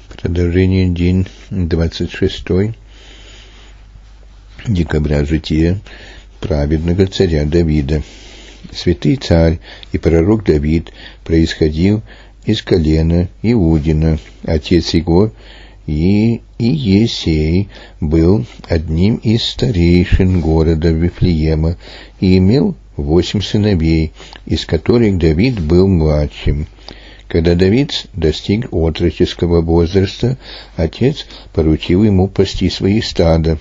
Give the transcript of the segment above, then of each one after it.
Продолжение, день 26 декабря, жития праведного царя Давида. Святый царь и пророк Давид происходил из колена Иудина. Отец его Иесей был одним из старейшин города Вифлеема и имел 8 сыновей, из которых Давид был младшим. Когда Давид достиг отроческого возраста, отец поручил ему пасти свои стада.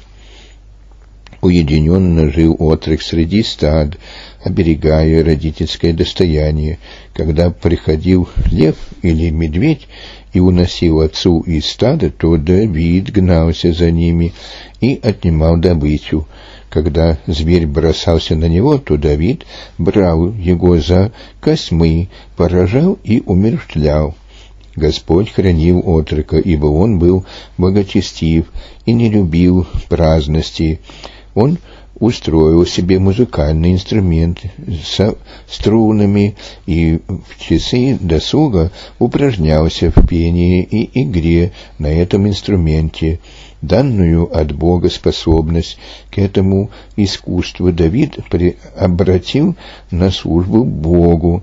Уединенно жил отрок среди стад, оберегая родительское достояние. Когда приходил лев или медведь и уносил отцу из стада, то Давид гнался за ними и отнимал добычу. Когда зверь бросался на него, то Давид брал его за космы, поражал и умерщвлял. Господь хранил отрока, ибо он был благочестив и не любил праздности. Он устроил себе музыкальный инструмент со струнами и в часы досуга упражнялся в пении и игре на этом инструменте. Данную от Бога способность к этому искусству Давид обратил на службу Богу,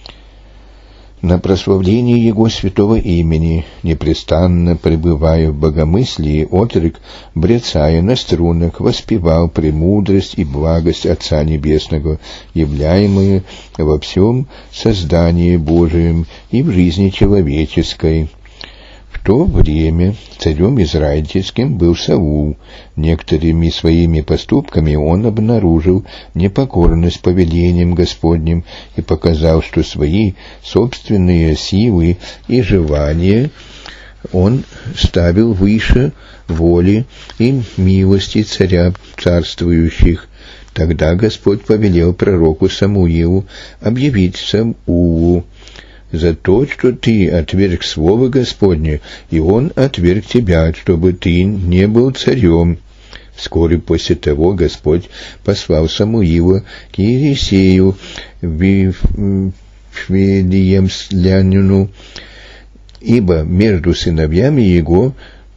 на прославление Его святого имени. Непрестанно пребывая в богомыслии, отрок, бряцая на струнах, воспевал премудрость и благость Отца Небесного, являемые во всем создании Божием и в жизни человеческой. В то время царем израильским был Саул. Некоторыми своими поступками он обнаружил непокорность повелениям Господним и показал, что свои собственные силы и желания он ставил выше воли и милости царя царствующих. Тогда Господь повелел пророку Самуилу объявить Саулу: «За то, что ты отверг слово Господне, и он отверг тебя, чтобы ты не был царем». Вскоре после того Господь послал Самуила к Иесею Вифлеемлянину, ибо между сыновьями его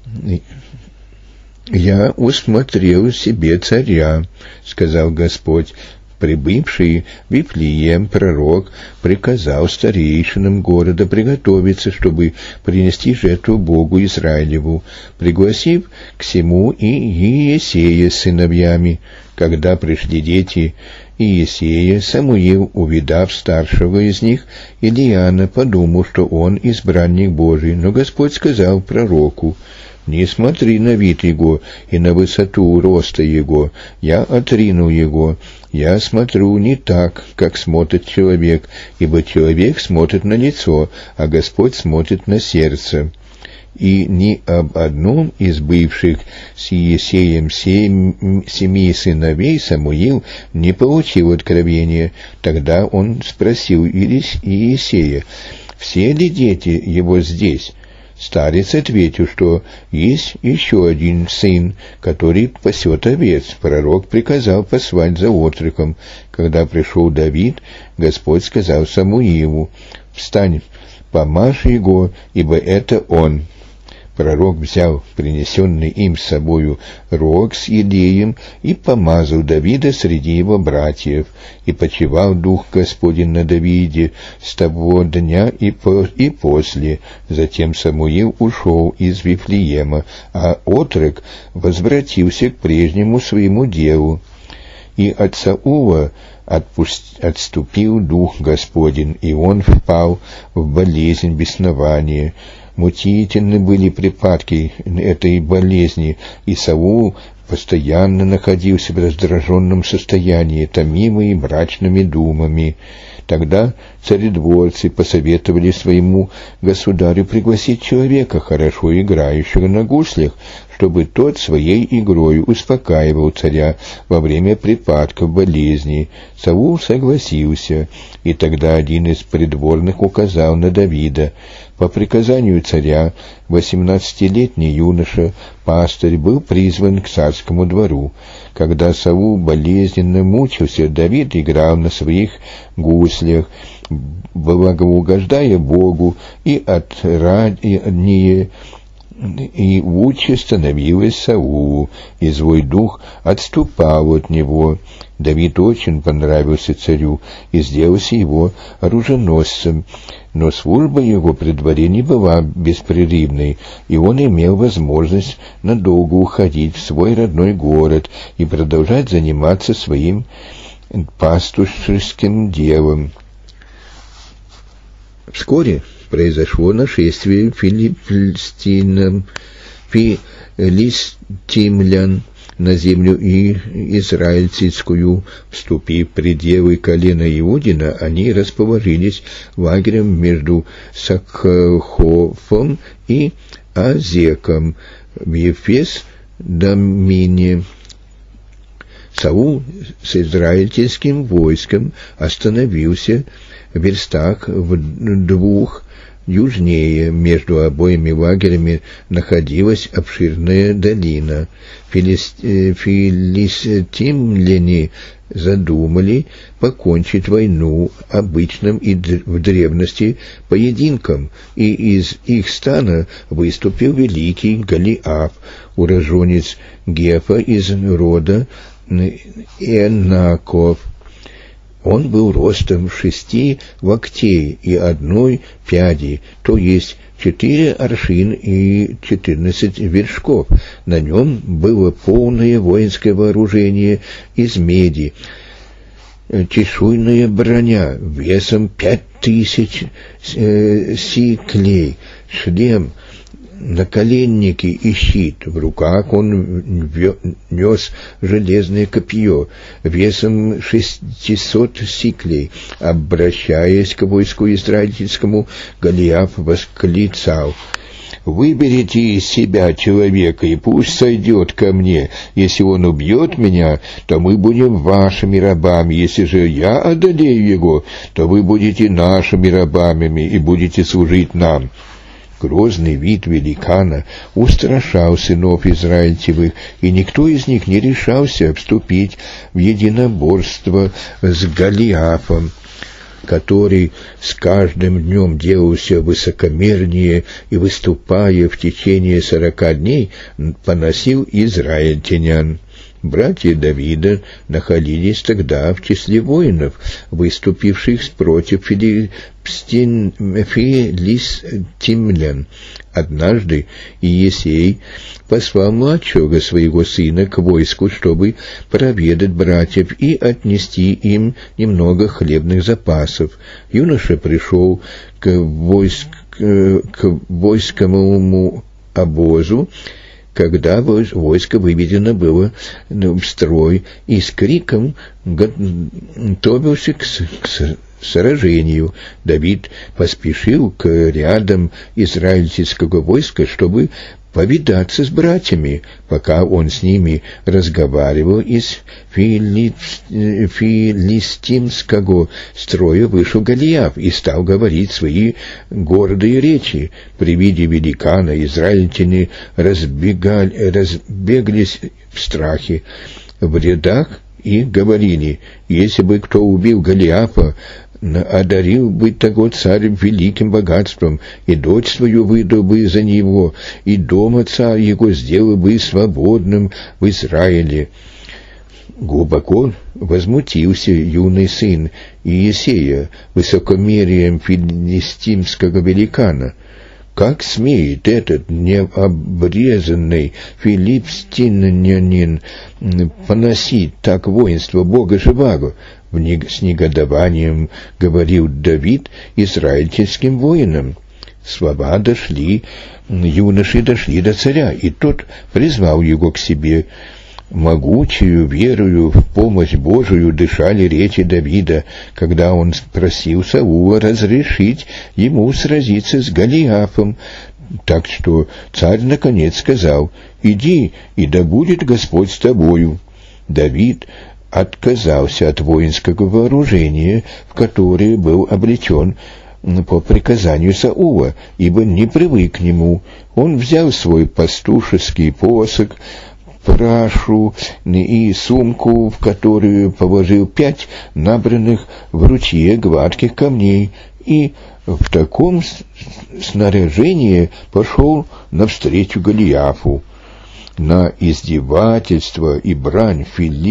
я усмотрел себе царя, сказал Господь. Прибывший в Вифлеем пророк приказал старейшинам города приготовиться, чтобы принести жертву Богу Израилеву, пригласив к сему и Иесея с сыновьями. Когда пришли дети Иесея, Самуил, увидав старшего из них, Илиана, подумал, что он избранник Божий, но Господь сказал пророку: «Не смотри на вид его и на высоту роста его, я отрину его. Я смотрю не так, как смотрит человек, ибо человек смотрит на лицо, а Господь смотрит на сердце». И ни об одном из бывших с Иесеем 7 сыновей Самуил не получил откровения. Тогда он спросил Иесея: «Все ли дети его здесь?» Старец ответил, что есть еще один сын, который пасет овец. Пророк приказал послать за отроком. Когда пришел Давид, Господь сказал Самуилу: «Встань, помажь его, ибо это он». Пророк взял принесенный им с собою рог с елеем и помазал Давида среди его братьев, и почивал Дух Господень на Давиде с того дня и после. Затем Самуил ушел из Вифлеема, а отрок возвратился к прежнему своему делу. И от Саула отступил Дух Господень, и он впал в болезнь беснования. Мучительны были припадки этой болезни, и Саул постоянно находился в раздраженном состоянии, томимый мрачными думами. Тогда царедворцы посоветовали своему государю пригласить человека, хорошо играющего на гуслях, чтобы тот своей игрой успокаивал царя во время припадков болезни. Саул согласился, и тогда один из придворных указал на Давида. По приказанию царя 18-летний юноша, пастырь, был призван к царскому двору. Когда Саул болезненно мучился, Давид играл на своих гуслях, благоугождая Богу, и отраднее и лучше становилось Саулу, и злой дух отступал от него. Давид очень понравился царю и сделался его оруженосцем, но служба его при дворе не была беспрерывной, и он имел возможность надолго уходить в свой родной город и продолжать заниматься своим пастушеским делом. Вскоре произошло нашествие филистимлян на землю израильскую. Вступив в пределы колена Иудина, они расположились лагерем между Сакхофом и Азеком в Ефес-Дамине. Саул с израильским войском остановился в верстах в 2 южнее. Между обоими лагерями находилась обширная долина. Филистимляне задумали покончить войну обычным и в древности поединком, и из их стана выступил великий Голиаф, уроженец Гефа из рода Энаков. Он был ростом 6 локтей и 1 пяди, то есть 4 аршин и 14 вершков. На нем было полное воинское вооружение из меди, чешуйная броня весом 5000 сиклей, шлем, наколенники и щит. В руках он нес железное копье весом 600 сиклей. Обращаясь к войску израильскому, Голиаф восклицал: «Выберите из себя человека, и пусть сойдет ко мне. Если он убьет меня, то мы будем вашими рабами. Если же я одолею его, то вы будете нашими рабами и будете служить нам». Грозный вид великана устрашал сынов Израильтевых, и никто из них не решался вступить в единоборство с Голиафом, который с каждым днем делался высокомернее и, выступая в течение 40 дней, поносил израильтян. Братья Давида находились тогда в числе воинов, выступивших против филистимлян. Однажды Иесей послал младшего своего сына к войску, чтобы проведать братьев и отнести им немного хлебных запасов. Юноша пришел к войсковому обозу, когда войско выведено было в строй, и с криком готовился к сражению. Давид поспешил к рядам израильского войска, чтобы повидаться с братьями. Пока он с ними разговаривал, из филистимского строя вышел Голиаф и стал говорить свои гордые речи. При виде великана израильтяне разбеглись в страхе в рядах и говорили: «Если бы кто убил Голиафа, одарил бы того царь великим богатством, и дочь свою выдал бы за него, и дом отца его сделал бы свободным в Израиле». Глубоко возмутился юный сын Иесея высокомерием филистимского великана. Как смеет этот необрезанный филистимлянин поносить так воинство Бога живаго? С негодованием говорил Давид израильским воинам. Слова юноши дошли до царя, и тот призвал его к себе. Могучую верою в помощь Божию дышали речи Давида, когда он просил Саула разрешить ему сразиться с Голиафом. Так что царь наконец сказал: «Иди, и да будет Господь с тобою». Давид отказался от воинского вооружения, в которое был облечен по приказанию Саула, ибо не привык к нему. Он взял свой пастушеский посох, прашу и сумку, в которую положил 5 набранных в ручье гладких камней, и в таком снаряжении пошел навстречу Голиафу. На издевательство и брань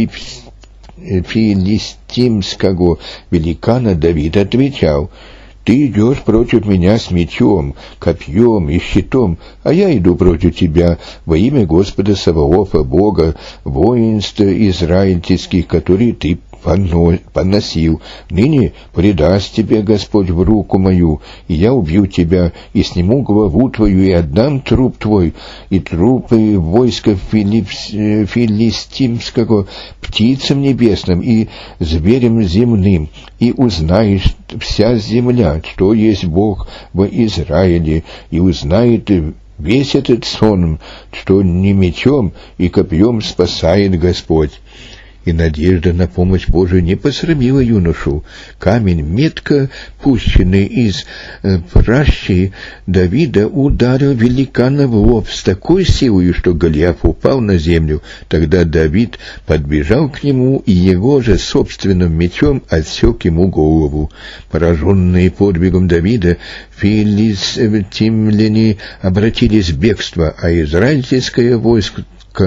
филистимского великана Давид отвечал: «Ты идешь против меня с мечом, копьем и щитом, а я иду против тебя во имя Господа Саваофа, Бога воинств израильских, который ты поносил. Ныне предаст тебе Господь в руку мою, и я убью тебя, и сниму главу твою, и отдам труп твой, и трупы войска филистимского птицам небесным и зверям земным, и узнаешь вся земля, что есть Бог во Израиле, и узнает весь этот сон, что не мечом и копьем спасает Господь». И надежда на помощь Божию не посрамила юношу. Камень, метко пущенный из пращи Давида, ударил великана в лоб с такой силой, что Голиаф упал на землю. Тогда Давид подбежал к нему и его же собственным мечом отсек ему голову. Пораженные подвигом Давида, филистимляне обратились в бегство, а израильское войско,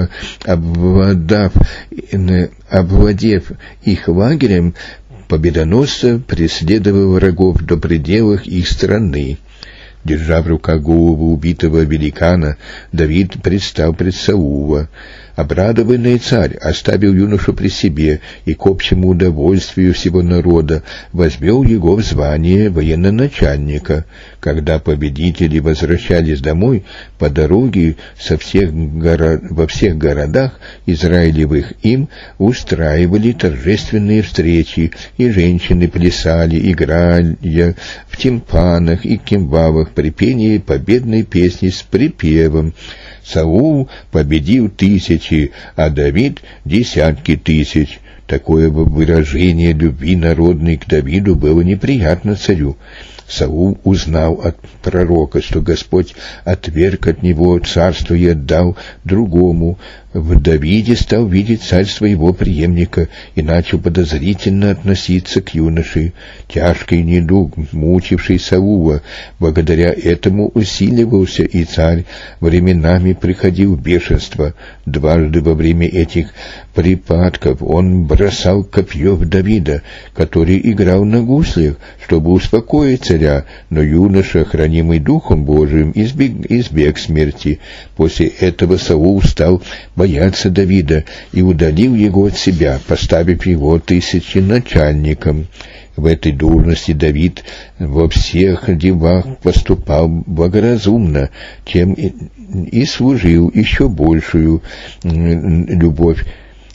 овладев их лагерем, победоносца преследовал врагов до пределов их страны. Держа в руках голову убитого великана, Давид предстал пред Саула. Обрадованный царь оставил юношу при себе и к общему удовольствию всего народа возвел его в звание военачальника. Когда победители возвращались домой, по дороге во всех городах Израилевых им устраивали торжественные встречи, и женщины плясали, играя в тимпанах и кимвалах при пении победной песни с припевом. Саул победил тысячи, а Давид — десятки тысяч. Такое выражение любви народной к Давиду было неприятно царю. Саул узнал от пророка, что Господь отверг от него царство и отдал другому. В Давиде стал видеть царь своего преемника и начал подозрительно относиться к юноше. Тяжкий недуг, мучивший Саула, благодаря этому усиливался, и царь временами приходил в бешенство. Дважды во время этих припадков он бросал копье в Давида, который играл на гуслях, чтобы успокоить царя, но юноша, хранимый Духом Божиим, избег смерти. После этого Саул стал бояться Давида и удалил его от себя, поставив его тысяченачальником. В этой должности Давид во всех делах поступал благоразумно, чем и заслужил еще большую любовь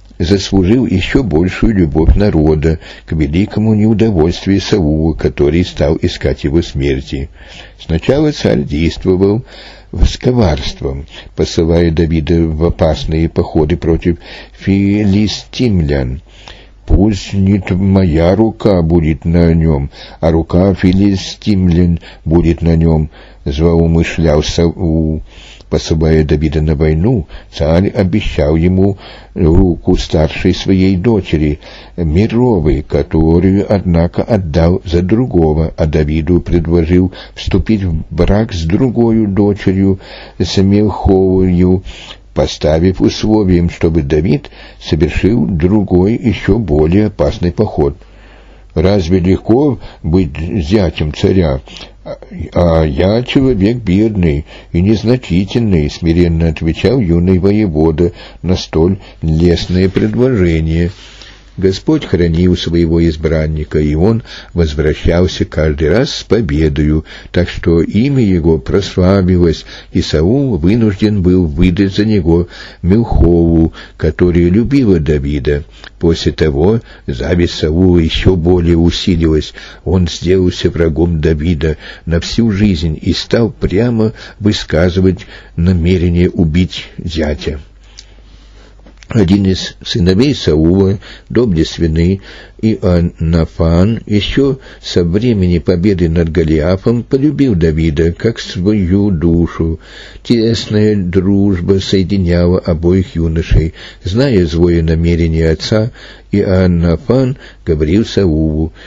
народа, к великому неудовольствию Саула, который стал искать его смерти. Сначала царь действовал с коварством, посылая Давида в опасные походы против филистимлян. «Пусть не моя рука будет на нем, а рука филистимлян будет на нем», — злоумышлял Саул. Посылая Давида на войну, царь обещал ему руку старшей своей дочери, Мировой, которую, однако, отдал за другого, а Давиду предложил вступить в брак с другой дочерью, с Милховою, поставив условием, чтобы Давид совершил другой, еще более опасный поход. «Разве легко быть зятем царя? А я человек бедный и незначительный», — смиренно отвечал юный воевода на столь лестное предложение. Господь хранил своего избранника, и он возвращался каждый раз с победою, так что имя его прославилось, и Саул вынужден был выдать за него Милхову, которая любила Давида. После того зависть Саула еще более усилилась. Он сделался врагом Давида на всю жизнь и стал прямо высказывать намерение убить зятя. Один из сыновей Саула, доблестный Иоаннафан, еще со времени победы над Голиафом полюбил Давида как свою душу. Тесная дружба соединяла обоих юношей. Зная злое намерение отца, Иоаннафан говорил Саулу: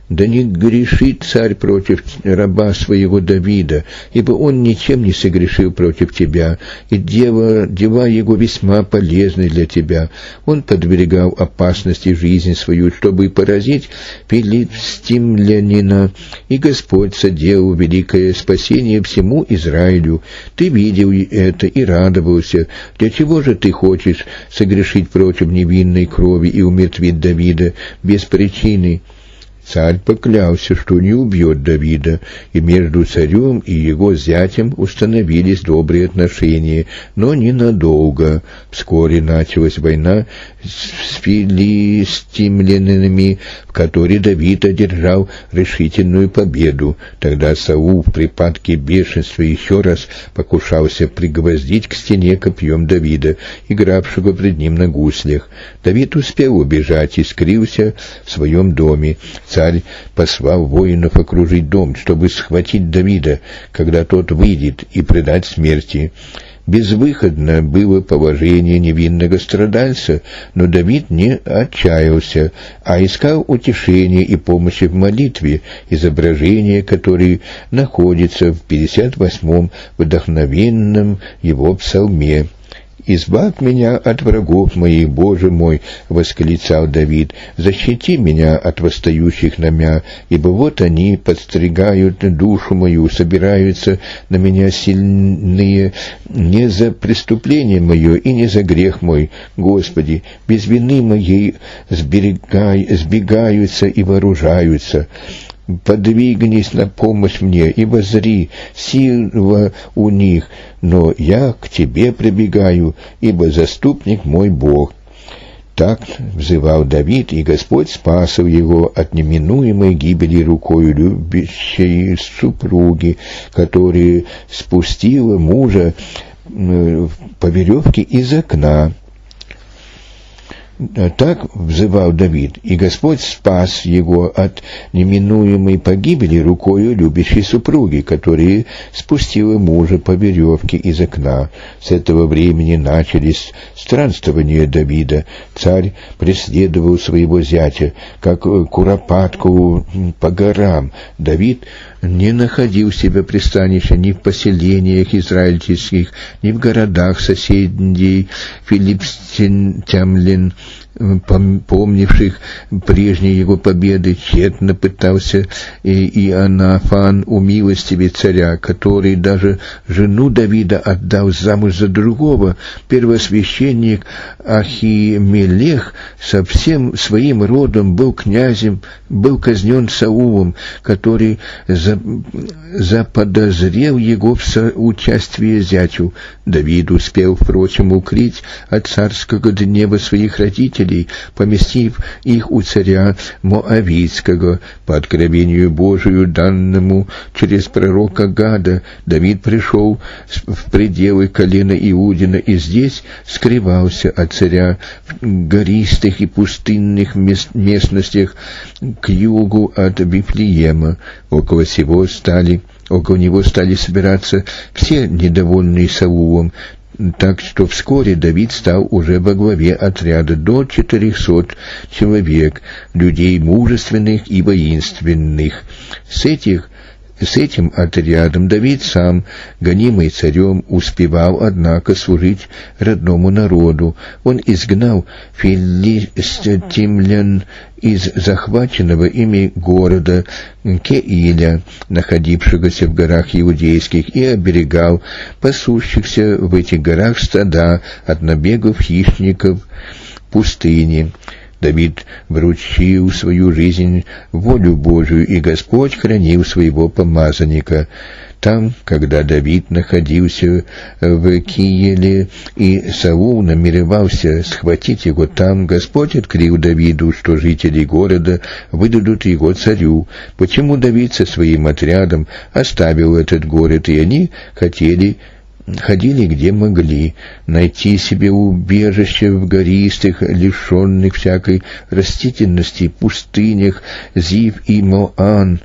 Да не грешит царь против раба своего Давида, ибо он ничем не согрешил против тебя, и дела его весьма полезны для тебя. Он подвергал опасности жизнь свою, чтобы поразить филистимлянина, и Господь соделал великое спасение всему Израилю. Ты видел это и радовался. Для чего же ты хочешь согрешить против невинной крови и умертвить Давида без причины?» Царь поклялся, что не убьет Давида, и между царем и его зятем установились добрые отношения, но ненадолго. Вскоре началась война с филистимлянами, в которой Давид одержал решительную победу. Тогда Саул в припадке бешенства еще раз покушался пригвоздить к стене копьем Давида, игравшего пред ним на гуслях. Давид успел убежать и скрылся в своем доме. Царь послал воинов окружить дом, чтобы схватить Давида, когда тот выйдет, и предать смерти. Безвыходно было положение невинного страдальца, но Давид не отчаялся, а искал утешения и помощи в молитве, изображение которой находится в 58-м вдохновенном его псалме. «Избавь меня от врагов моих, Боже мой!» — восклицал Давид. «Защити меня от восстающих на меня, ибо вот они подстригают душу мою, собираются на меня сильные не за преступление мое и не за грех мой. Господи, без вины моей сбегаются и вооружаются». Подвигнись на помощь мне, и воззри, сила у них, но я к тебе прибегаю, ибо заступник мой Бог. Так взывал Давид, и Господь спас его от неминуемой гибели рукою любящей супруги, которая спустила мужа по веревке из окна. Так взывал Давид, и Господь спас его от неминуемой погибели рукою любящей супруги, которая спустила мужа по веревке из окна. С этого времени начались странствования Давида. Царь преследовал своего зятя, как куропатку по горам. Давид не находил себе пристанища ни в поселениях израильских, ни в городах соседей филистимлян, помнивших прежние его победы. Тщетно пытался Иоаннафан умилостивить царя, который даже жену Давида отдал замуж за другого. Первосвященник Ахимелех со всем своим родом был князем, был казнен Саулом, который заподозрел его в соучастии зятю. Давид успел, впрочем, укрыть от царского гнева своих родителей, поместив их у царя Моавитского. По откровению Божию, данному через пророка Гада, Давид пришел в пределы колена Иудина и здесь скрывался от царя в гористых и пустынных местностях к югу от Вифлеема. Около него стали собираться все недовольные Саулом, так что вскоре Давид стал уже во главе отряда до 400 человек, людей мужественных и воинственных. С этим отрядом Давид сам, гонимый царем, успевал, однако, служить родному народу. Он изгнал филистимлян из захваченного ими города Кеиля, находившегося в горах иудейских, и оберегал пасущихся в этих горах стада от набегов хищников пустыни. Давид вручил свою жизнь волю Божию, и Господь хранил своего помазанника. Там, когда Давид находился в Киеле, и Саул намеревался схватить его там, Господь открыл Давиду, что жители города выдадут его царю. Почему Давид со своим отрядом оставил этот город, и они ходили где могли, найти себе убежище в гористых, лишенных всякой растительности пустынях Зив и Маон,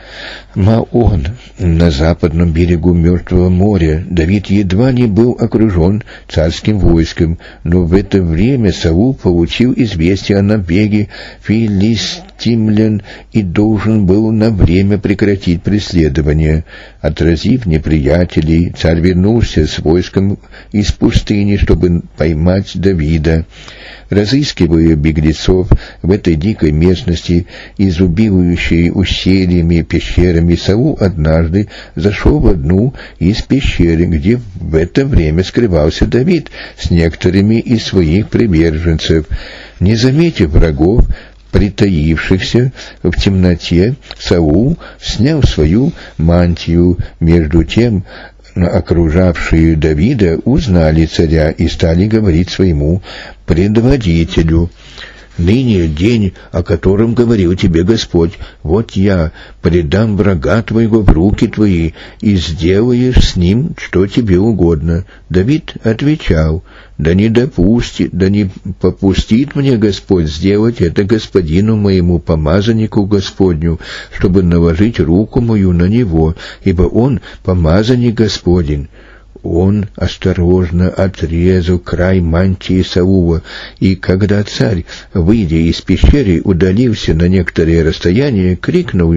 на западном берегу Мертвого моря. Давид едва не был окружен царским войском, но в это время Саул получил известие о набеге филистимлян Тимлян и должен был на время прекратить преследование. Отразив неприятелей, царь вернулся с войском из пустыни, чтобы поймать Давида. Разыскивая беглецов в этой дикой местности, изубивающей ущельями и пещерами, Саул однажды зашел в одну из пещер, где в это время скрывался Давид с некоторыми из своих приверженцев. Не заметив врагов, притаившихся в темноте, Саул снял свою мантию. Между тем окружавшие Давида узнали царя и стали говорить своему предводителю: «Ныне день, о котором говорил тебе Господь. Вот я предам врага твоего в руки твои, и сделаешь с ним, что тебе угодно». Давид отвечал: «Да не попустит мне Господь сделать это господину моему, помазаннику Господню, чтобы наложить руку мою на него, ибо он помазанник Господень». Он осторожно отрезал край мантии Саула, и когда царь, выйдя из пещеры, удалился на некоторое расстояние, кликнул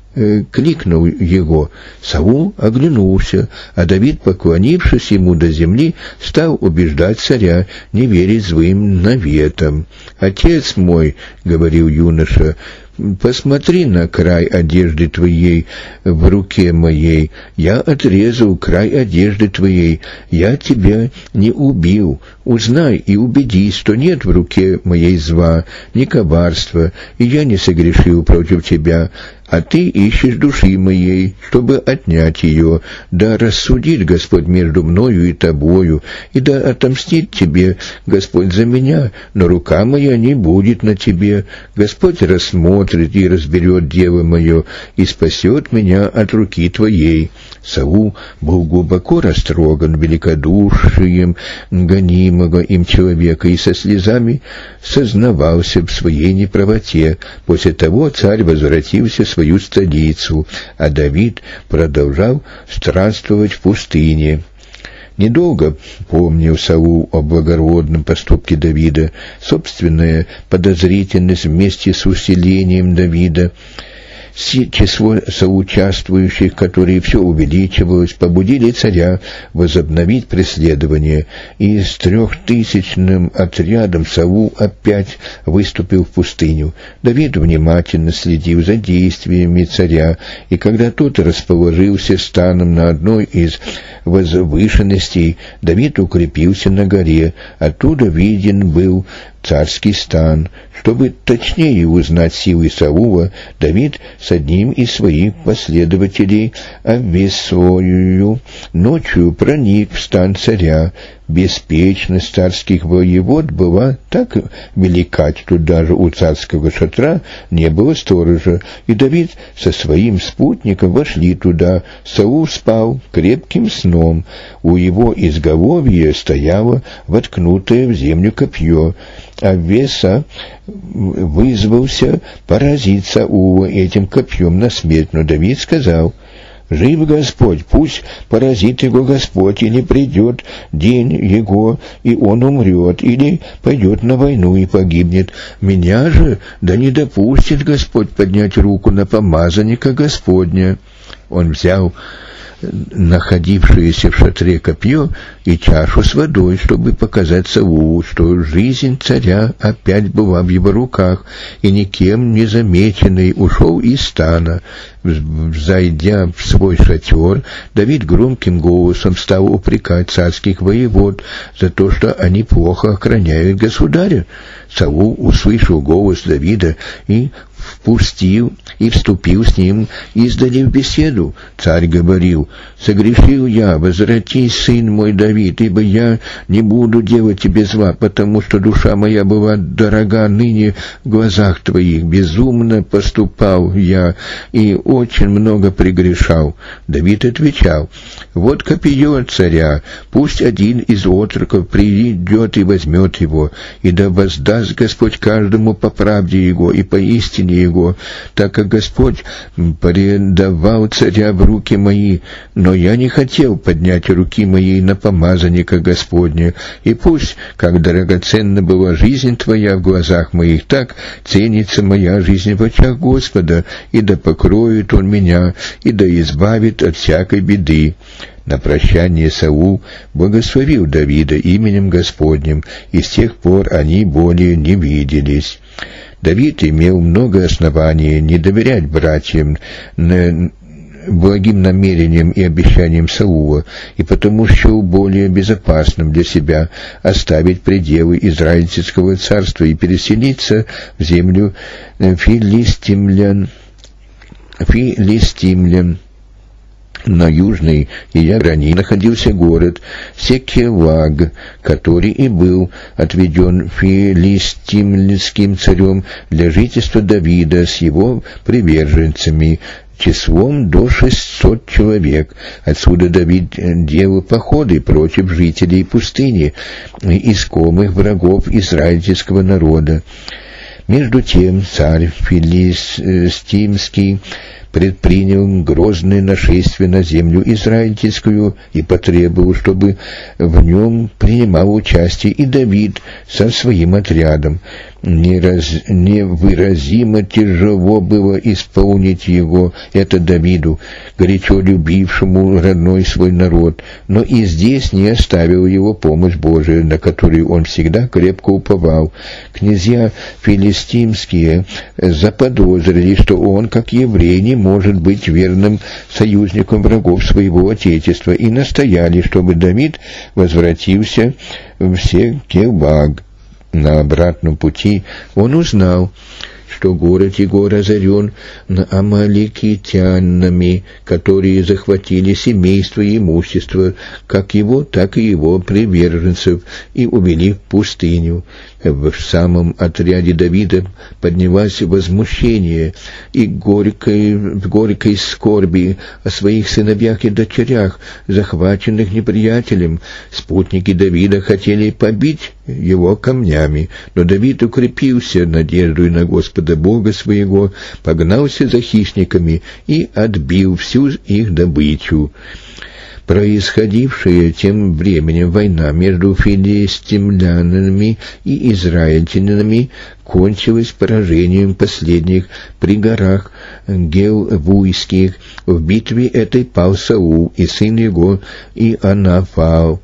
его. Саул оглянулся, а Давид, поклонившись ему до земли, стал убеждать царя не верить злым наветам. «Отец мой, — говорил юноша, — посмотри на край одежды твоей в руке моей. Я отрезал край одежды твоей. Я тебя не убил. Узнай и убедись, что нет в руке моей зла, ни коварства, и я не согрешил против тебя. А ты ищешь души моей, чтобы отнять ее. Да рассудит Господь между мною и тобою, и да отомстит тебе Господь за меня, но рука моя не будет на тебе. Господь рассмотрит и разберет дело мое, и спасет меня от руки твоей». Саул был глубоко растроган великодушием гонимого им человека и со слезами сознавался в своей неправоте. После того царь возвратился в свою столицу, а Давид продолжал странствовать в пустыне. Недолго помнил Саул о благородном поступке Давида. Собственная подозрительность вместе с усилением Давида, число соучаствующих, которые все увеличивалось, побудили царя возобновить преследование, и с 3000-ным отрядом Саул опять выступил в пустыню. Давид внимательно следил за действиями царя, и когда тот расположился станом на одной из возвышенностей, Давид укрепился на горе. Оттуда виден был царский стан. Чтобы точнее узнать силы Саула, Давид с одним из своих последователей, Авесою, ночью проник в стан царя. Беспечность царских воевод была так велика, что даже у царского шатра не было сторожа, и Давид со своим спутником вошли туда. Саул спал крепким сном. У его изголовья стояло воткнутое в землю копье. Авеса вызвался поразить Саула этим копьем на смерть, но Давид сказал: «Жив Господь, пусть поразит его Господь, или придет день его, и он умрет, или пойдет на войну и погибнет. Меня же да не допустит Господь поднять руку на помазанника Господня». Он взял находившееся в шатре копье и чашу с водой, чтобы показать Саулу, что жизнь царя опять была в его руках, и никем не замеченный ушел из стана. Взойдя в свой шатер, Давид громким голосом стал упрекать царских воевод за то, что они плохо охраняют государя. Саул услышал голос Давида и вступил с ним издали в беседу. Царь говорил: «Согрешил я, возвратись, сын мой Давид, ибо я не буду делать тебе зла, потому что душа моя была дорога ныне в глазах твоих. Безумно поступал я и очень много прегрешал». Давид отвечал: «Вот копье царя, пусть один из отроков придет и возьмет его, и да воздаст Господь каждому по правде его и по истине убили его, так как Господь предавал царя в руки мои, но я не хотел поднять руки моей на помазанника Господня, и пусть, как драгоценна была жизнь Твоя в глазах моих, так ценится моя жизнь в очах Господа, и да покроет Он меня, и да избавит от всякой беды». На прощание Саул благословил Давида именем Господним, и с тех пор они более не виделись. Давид имел много оснований не доверять братьям, благим намерениям и обещаниям Саула, и потому счел более безопасным для себя оставить пределы Израильского царства и переселиться в землю филистимлян. На южной ее границе находился город Секелаг, который и был отведен филистимским царем для жительства Давида с его приверженцами, числом до 600 человек. Отсюда Давид делал походы против жителей пустыни, искомых врагов израильского народа. Между тем царь филистимский предпринял грозное нашествие на землю израильскую и потребовал, чтобы в нем принимал участие и Давид со своим отрядом. Невыразимо тяжело было исполнить это Давиду, горячо любившему родной свой народ, но и здесь не оставил его помощь Божия, на которую он всегда крепко уповал. Князья филистимские заподозрили, что он, как еврей, не может быть верным союзником врагов своего отечества, и настояли, чтобы Давид возвратился в Секелаг. На обратном пути он узнал, что город его разорен амаликитянами, которые захватили семейство и имущество, как его, так и его приверженцев, и увели в пустыню. В самом отряде Давида поднялось возмущение и в горькой скорби о своих сыновьях и дочерях, захваченных неприятелем. Спутники Давида хотели побить его камнями, но Давид укрепился надеждой на Господа Бога своего, погнался за хищниками и отбил всю их добычу. Происходившая тем временем война между филистимлянами и израильтянами кончилась поражением последних при горах Гелвуйских. В битве этой пал Саул и сын его Ионафан.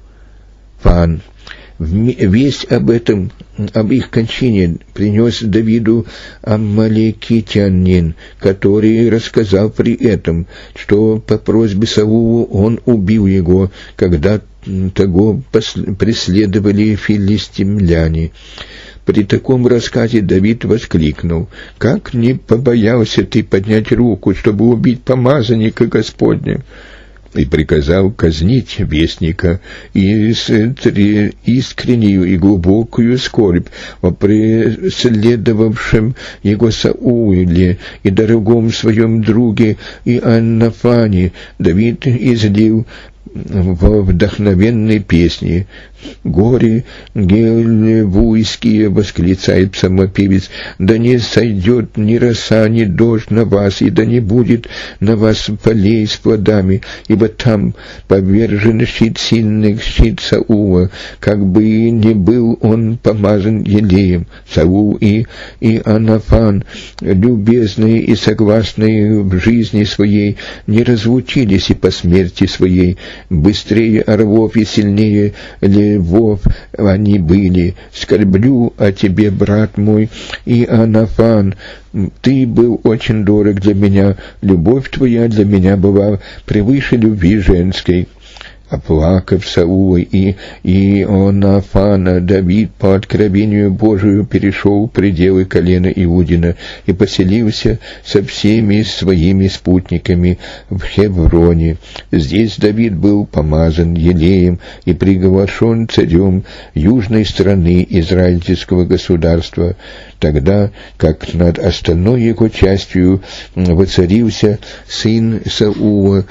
Весть об их кончине принес Давиду амаликитянин, который рассказал при этом, что по просьбе Саула он убил его, когда того преследовали филистимляне. При таком рассказе Давид воскликнул: «Как не побоялся ты поднять руку, чтобы убить помазанника Господня!» И приказал казнить вестника, и искреннюю и глубокую скорбь о преследовавшем его Сауле и дорогом своем друге Ионафане Давид излил во вдохновенной песне. «Горе гелевуйские!» — восклицает псалмопевец. «Да не сойдет ни роса, ни дождь на вас, и да не будет на вас полей с плодами, ибо там повержен щит сильных, щит Саула, как бы и не был он помазан елеем». Саул и Ионафан, любезные и согласные в жизни своей, не разлучились и по смерти своей. Быстрее орлов и сильнее львов они были. Скорблю о тебе, брат мой, Ионафан. Ты был очень дорог для меня, любовь твоя для меня была превыше любви женской. Оплакав Саула и Ионафана, Давид по откровению Божию перешел пределы колена Иудина и поселился со всеми своими спутниками в Хевроне. Здесь Давид был помазан елеем и приглашен царем южной страны израильского государства, тогда как над остальной его частью воцарился сын Саула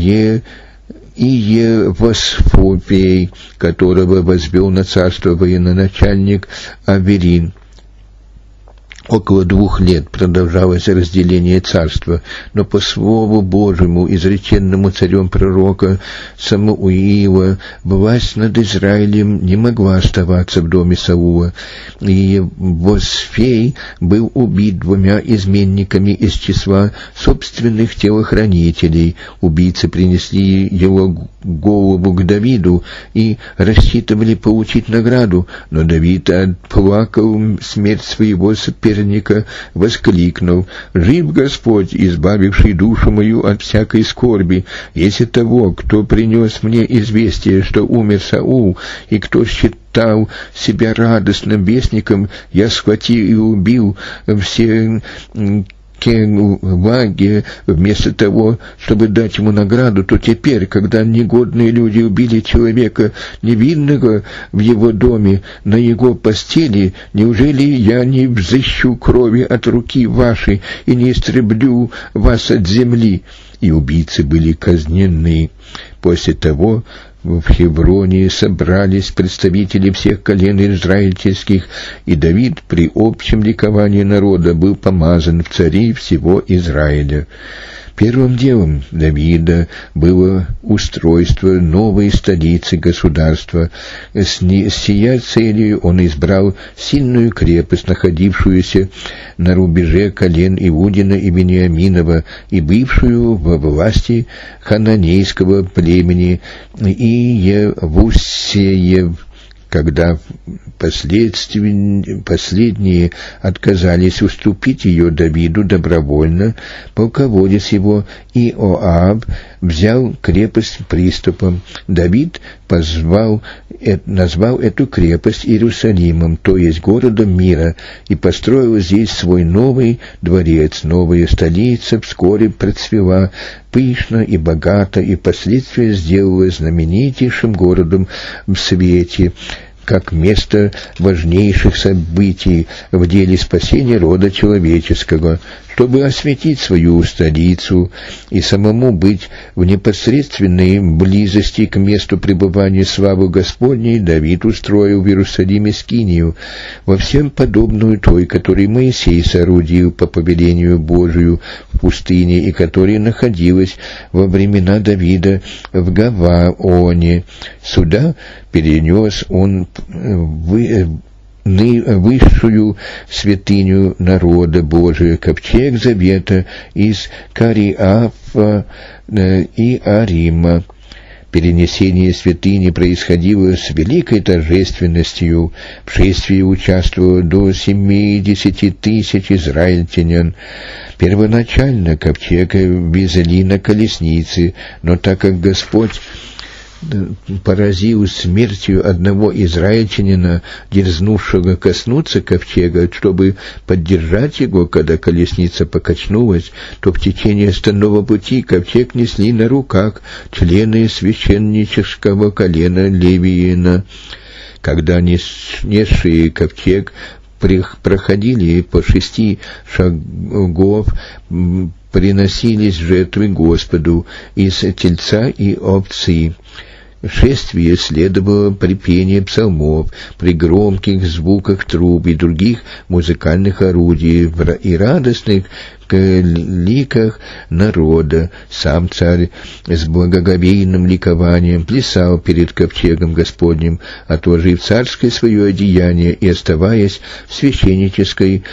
Иевосфопий, которого возвел на царство военачальник Аверин. Около 2 лет продолжалось разделение царства, но по слову Божьему, изреченному царем пророка Самуила, власть над Израилем не могла оставаться в доме Саула, и Восфей был убит 2 изменниками из числа собственных телохранителей. Убийцы принесли его голову к Давиду и рассчитывали получить награду, но Давид отплакал смерть своего соперника, воскликнул: «Жив Господь, избавивший душу мою от всякой скорби, если того, кто принес мне известие, что умер Саул, и кто считал себя радостным вестником, я схватил и убил все Келаги вместо того, чтобы дать ему награду, то теперь, когда негодные люди убили человека невинного в его доме, на его постели, неужели я не взыщу крови от руки вашей и не истреблю вас от земли?» И убийцы были казнены. После того в Хевроне собрались представители всех колен израильских, и Давид при общем ликовании народа был помазан в цари всего Израиля. Первым делом Давида было устройство новой столицы государства. С сия целью он избрал сильную крепость, находившуюся на рубеже колен Иудина и Вениаминова и бывшую во власти хананейского племени Иевусеев. Когда последние отказались уступить ее Давиду добровольно, полководец его Иоаб взял крепость приступом. Давид назвал эту крепость Иерусалимом, то есть городом мира, и построил здесь свой новый дворец. Новая столица вскоре процвела пышно и богато, и впоследствии сделалась знаменитейшим городом в свете, как место важнейших событий в деле спасения рода человеческого. Чтобы осветить свою столицу и самому быть в непосредственной близости к месту пребывания славы Господней, Давид устроил в Иерусалиме скинию, во всем подобную той, которую Моисей соорудил по повелению Божию в пустыне и которая находилась во времена Давида в Гаваоне. Сюда перенес он высшую святыню народа Божия, ковчег завета из Кариафа и Арима. Перенесение святыни происходило с великой торжественностью. В шествии участвовало до 70 тысяч израильтян. Первоначально ковчег везли на колеснице, но так как Господь поразил смертью одного израильтянина, дерзнувшего коснуться ковчега, чтобы поддержать его, когда колесница покачнулась, то в течение остального пути ковчег несли на руках члены священнического колена Левиина. Когда несшие ковчег проходили по 6 шагов, приносились жертвы Господу из тельца и овцы. Шествие следовало при пении псалмов, при громких звуках труб и других музыкальных орудий и радостных ликах народа. Сам царь с благоговейным ликованием плясал перед ковчегом Господним, отложив царское свое одеяние и оставаясь в священнической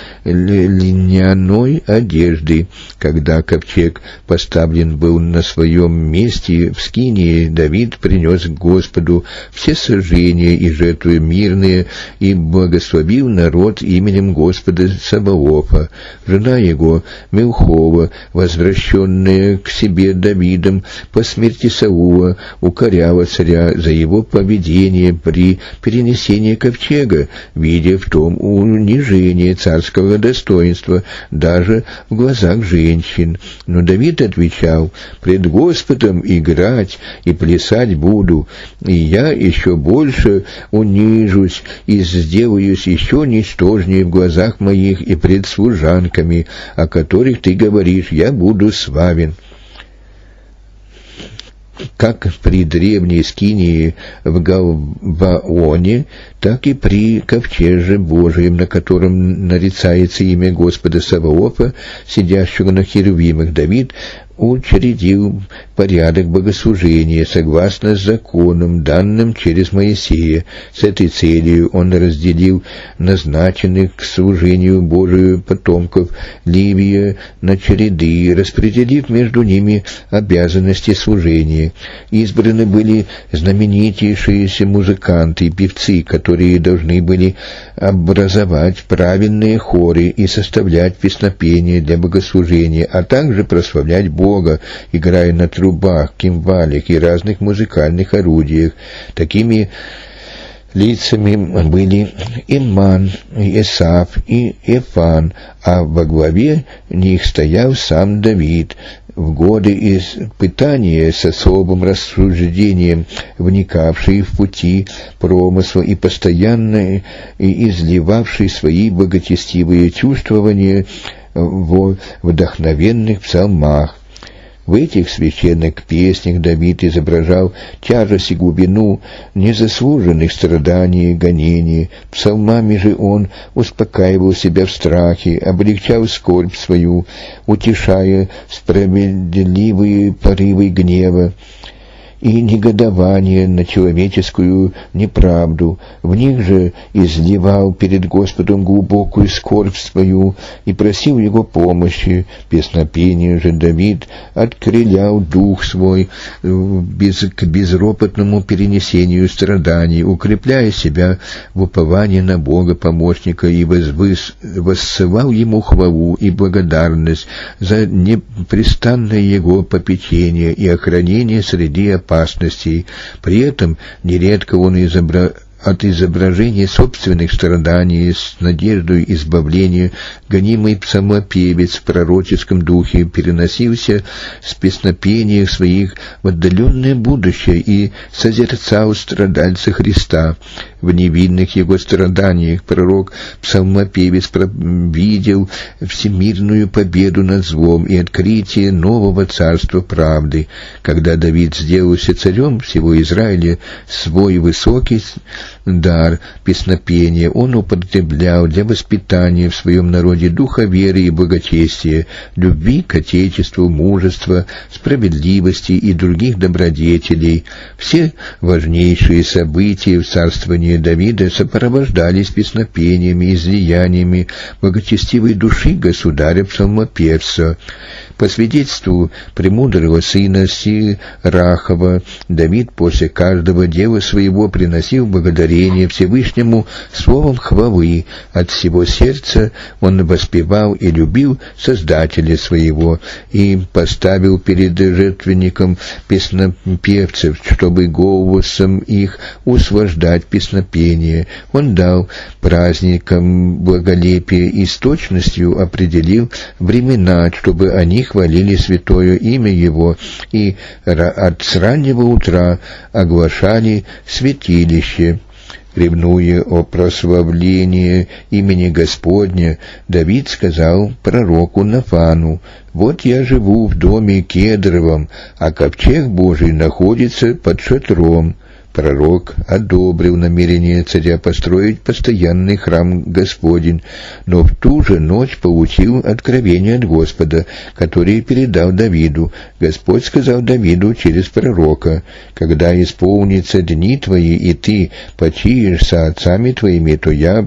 льняной одежде. Когда ковчег поставлен был на своем месте в скинии, Давид принес к Господу все сожжения и жертвы мирные и благословил народ именем Господа Саваофа. Жена его Милхова, возвращенная к себе Давидом по смерти Саула, укоряла царя за его поведение при перенесении ковчега, видя в том унижение царского достоинства даже в глазах женщин. Но Давид отвечал: «Пред Господом играть и плясать буду, и я еще больше унижусь и сделаюсь еще ничтожнее в глазах моих и пред служанками, о которых ты говоришь, я буду славен». как при древней скинии в Гаваоне, так и при ковчеже Божием, на котором нарицается имя Господа Саваофа, сидящего на херувимах. Давид учредил порядок богослужения согласно законам, данным через Моисея. С этой целью он разделил назначенных к служению Божию потомков Левия на череды, распределив между ними обязанности служения. Избраны были знаменитейшиеся музыканты и певцы, которые должны были образовать правильные хоры и составлять песнопения для богослужения, а также прославлять Бога, играя на трубах, кимвалях и разных музыкальных орудиях. Такими лицами были Иман, Исаф и Эфан, а во главе них стоял сам Давид. В годы испытания с особым рассуждением, вникавший в пути промысла и постоянно изливавший свои благочестивые чувствования в вдохновенных псалмах. В этих священных песнях Давид изображал тяжесть и глубину незаслуженных страданий и гонений. Псалмами же он успокаивал себя в страхе, облегчал скорбь свою, утешая справедливые порывы гнева и негодование на человеческую неправду. В них же изливал перед Господом глубокую скорбь свою и просил Его помощи. Песнопение же Давид открылял дух свой к безропотному перенесению страданий, укрепляя себя в уповании на Бога помощника, и воссылал Ему хвалу и благодарность за непрестанное Его попечение и охранение среди опасностей. При этом нередко он от изображения собственных страданий с надеждой избавления гонимый псалмопевец в пророческом духе переносился с песнопения своих в отдаленное будущее и созерцал страдальца Христа. В невинных его страданиях пророк-псалмопевец видел всемирную победу над злом и открытие нового царства правды. Когда Давид сделался царем всего Израиля, свой высокий дар песнопения он употреблял для воспитания в своем народе духа веры и благочестия, любви к Отечеству, мужества, справедливости и других добродетелей. Все важнейшие события в царствовании Давида сопровождались песнопениями и излияниями благочестивой души государя-псалмопевца. По свидетельству премудрого сына Сирахова, Давид после каждого дела своего приносил благодарение Всевышнему словом хвалы. От всего сердца он воспевал и любил Создателя своего и поставил перед жертвенником песнопевцев, чтобы голосом их услаждать песнопение. Он дал праздникам благолепия и с точностью определил времена, чтобы они хвалили святое имя Его и с раннего утра оглашали святилище. Ревнуя о прославлении имени Господня, Давид сказал пророку Нафану: «Вот я живу в доме кедровом, а ковчег Божий находится под шатром». Пророк одобрил намерение царя построить постоянный храм Господень, но в ту же ночь получил откровение от Господа, которое передал Давиду. Господь сказал Давиду через пророка: «Когда исполнятся дни твои, и ты почиешь со отцами твоими, то я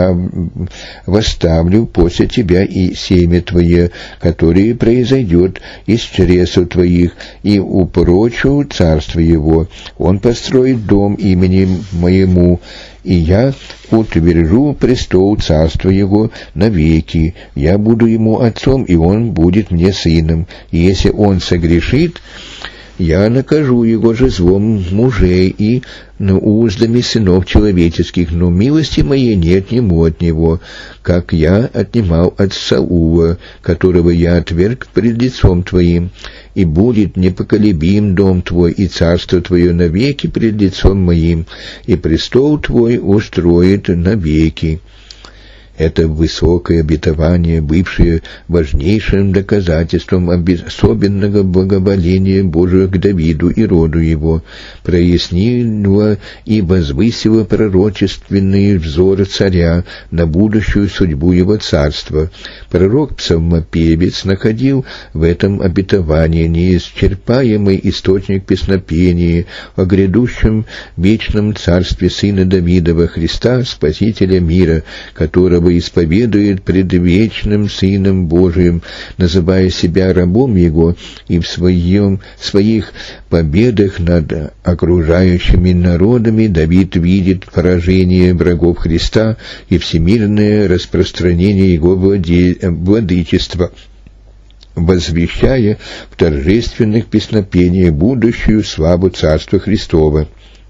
восставлю после тебя и семя твое, которое произойдет из чресл твоих, и упрочу царство его. Он построит дом имени моему, и я утвержу престол царства его навеки. Я буду ему отцом, и он будет мне сыном. И если он согрешит, я накажу его же злом мужей и уздами сынов человеческих, но милости моей не отниму от него, как я отнимал от Саула, которого я отверг пред лицом твоим. И будет непоколебим дом твой, и царство твое навеки пред лицом моим, и престол твой устроит навеки». Это высокое обетование, бывшее важнейшим доказательством особенного благоволения Божия к Давиду и роду его, прояснило и возвысило пророчественные взоры царя на будущую судьбу его царства. Пророк-псалмопевец находил в этом обетовании неисчерпаемый источник песнопения о грядущем вечном царстве Сына Давидова, Христа, Спасителя мира, которого исповедует пред вечным Сыном Божиим, называя себя рабом Его, и в своих победах над окружающими народами Давид видит поражение врагов Христа и всемирное распространение Его владычества, возвещая в торжественных песнопениях будущую славу Царства Христова.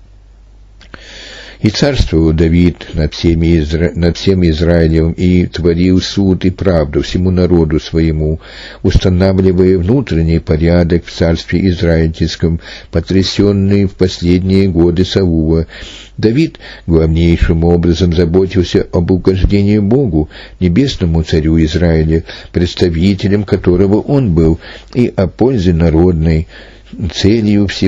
И царствовал Давид над всем Израилем, и творил суд и правду всему народу своему, устанавливая внутренний порядок в царстве израильском, потрясенный в последние годы Саула. Давид главнейшим образом заботился об угождении Богу, небесному царю Израиля, представителем которого он был, и о пользе народной. Целью всей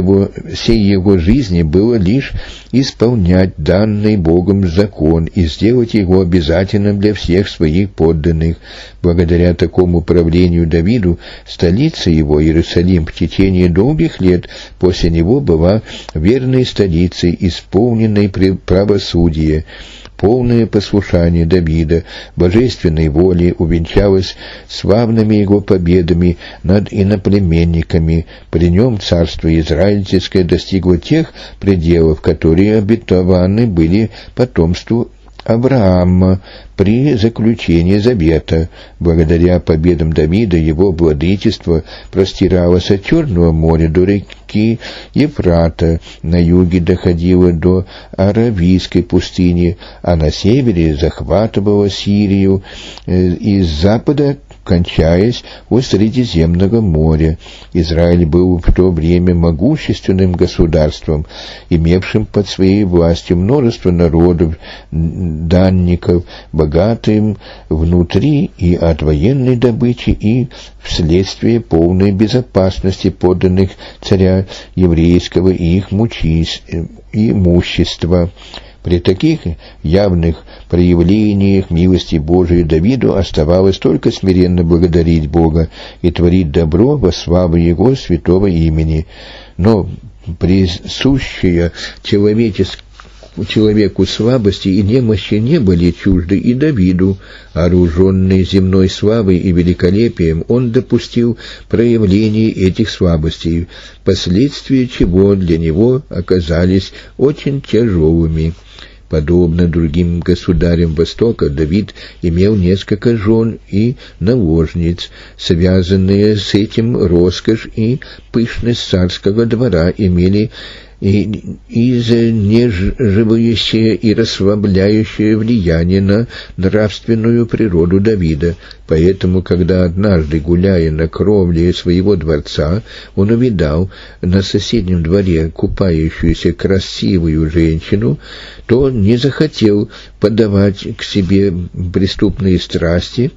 его жизни было лишь исполнять данный Богом закон и сделать его обязательным для всех своих подданных. Благодаря такому правлению Давиду столица его, Иерусалим, в течение долгих лет после него была верной столицей, исполненной правосудия. Полное послушание Давида божественной воле увенчалось славными его победами над иноплеменниками. При нем царство израильское достигло тех пределов, которые обетованы были потомству Авраама при заключении завета. Благодаря победам Давида его владычество простиралось от Черного моря до реки Ефрата, на юге доходило до Аравийской пустыни, а на севере захватывало Сирию, из запада кончаясь у Средиземного моря. Израиль был в то время могущественным государством, имевшим под своей властью множество народов, данников, богатым внутри и от военной добычи, и вследствие полной безопасности подданных царя еврейского и их имущества. При таких явных проявлениях милости Божией Давиду оставалось только смиренно благодарить Бога и творить добро во славу Его святого имени. Но присущая человеку слабости и немощи не были чужды и Давиду. Вооруженный земной славой и великолепием, он допустил проявление этих слабостей, последствия чего для него оказались очень тяжелыми. Подобно другим государям Востока, Давид имел несколько жен и наложниц. Связанные с этим роскошь и пышность царского двора имели изнеживающее и расслабляющее влияние на нравственную природу Давида. Поэтому, когда однажды, гуляя на кровле своего дворца, он увидал на соседнем дворе купающуюся красивую женщину, то не захотел подавить в себе преступные страсти,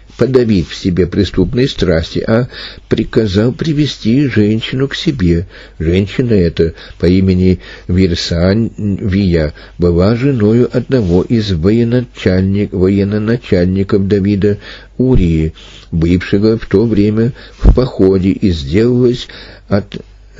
а приказал привести женщину к себе. Женщина эта по имени Вирсавия была женою одного из военачальников Давида, Урии, бывшего в то время в походе, и сделалась от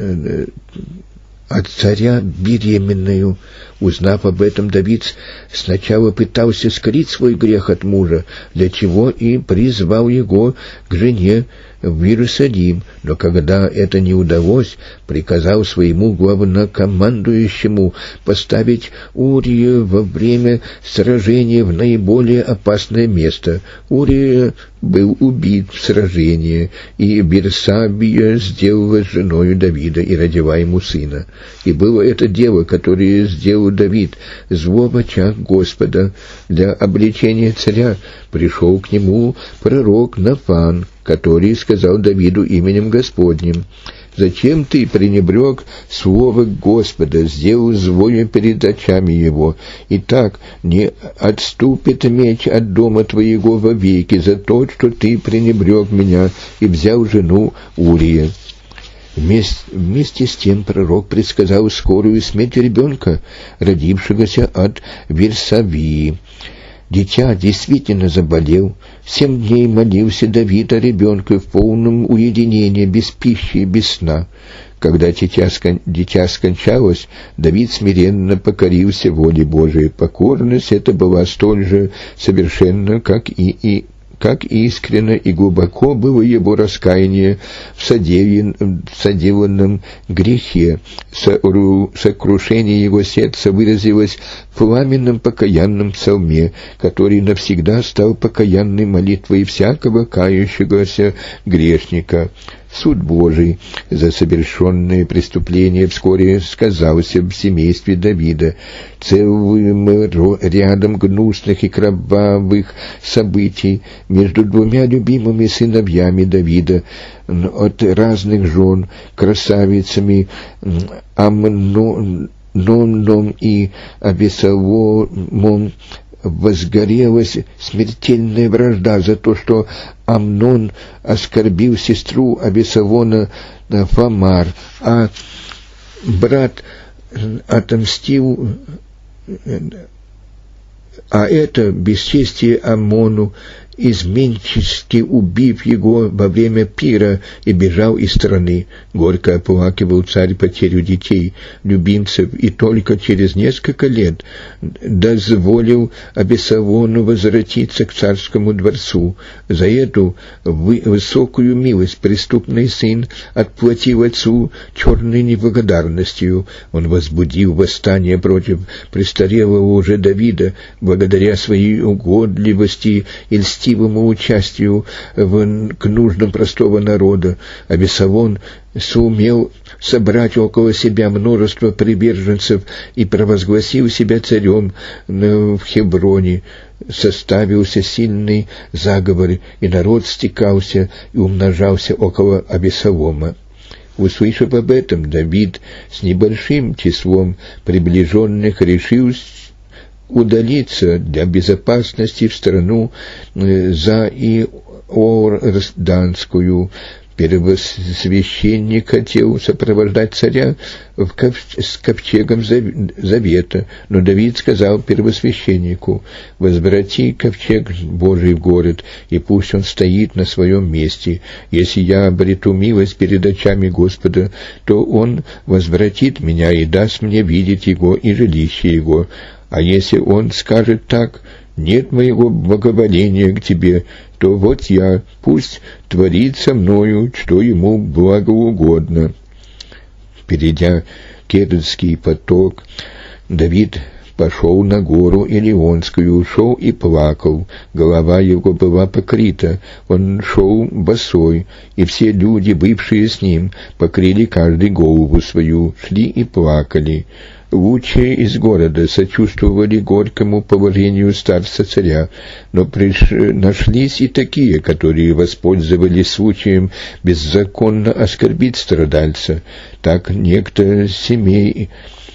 царя беременную. Узнав об этом, Давид сначала пытался скрыть свой грех от мужа, для чего и призвал его к жене в Иерусалим, но когда это не удалось, приказал своему главнокомандующему поставить Урия во время сражения в наиболее опасное место. Урия был убит в сражении, и Вирсавия сделалась женою Давида и родила ему сына. И было это дело, которое сделал Давид, зло в очах Господа. Для обличения царя пришел к нему пророк Нафан, который сказал Давиду именем Господним: «Зачем ты пренебрег слово Господа, сделал злое перед очами его? Итак, не отступит меч от дома твоего вовеки за то, что ты пренебрег меня и взял жену Урия». Вместе с тем пророк предсказал скорую смерть ребенка, родившегося от Версавии. Дитя действительно заболел. 7 дней молился Давид о ребенке в полном уединении, без пищи и без сна. Когда дитя скончалось, Давид смиренно покорился воле Божией. Покорность эта была столь же совершенна, как искренно и глубоко было его раскаяние в соделанном грехе. Сокрушение его сердца выразилось в пламенном покаянном псалме, который навсегда стал покаянной молитвой всякого кающегося грешника. Суд Божий за совершенное преступление вскоре сказался в семействе Давида. Целым рядом гнусных и кровавых событий между 2 любимыми сыновьями Давида от разных жен, красавицами Амноном и Авесоломом, возгорелась смертельная вражда за то, что Амнон оскорбил сестру Авесолома Фамар, а брат отомстил, а это бесчестие Амнону, изменчески убив его во время пира, и бежал из страны. Горько оплакивал царь потерю детей, любимцев, и только через несколько лет дозволил Авесолому возвратиться к царскому дворцу. За эту высокую милость преступный сын отплатил отцу черной неблагодарностью. Он возбудил восстание против престарелого уже Давида благодаря своей угодливости и льстивому участию к нуждам простого народа. Авесолом сумел собрать около себя множество приверженцев и провозгласил себя царем в Хевроне. Составился сильный заговор, и народ стекался и умножался около Авесолома. Услышав об этом, Давид с небольшим числом приближенных решил удалиться для безопасности в страну за Иорданскую. Первосвященник хотел сопровождать царя с ковчегом завета, но Давид сказал первосвященнику: «Возврати ковчег Божий в город, и пусть он стоит на своем месте. Если я обрету милость перед очами Господа, то он возвратит меня и даст мне видеть его и жилище его. А если он скажет так: нет моего благоволения к тебе, то вот я, пусть творит со мною, что ему благоугодно». Перейдя Кердский поток, Давид пошел на гору Илионскую, ушел и плакал. Голова его была покрыта, он шел босой, и все люди, бывшие с ним, покрыли каждый голову свою, шли и плакали. Лучшие из города сочувствовали горькому положению старца царя, но нашлись и такие, которые воспользовались случаем беззаконно оскорбить страдальца. Так некто семей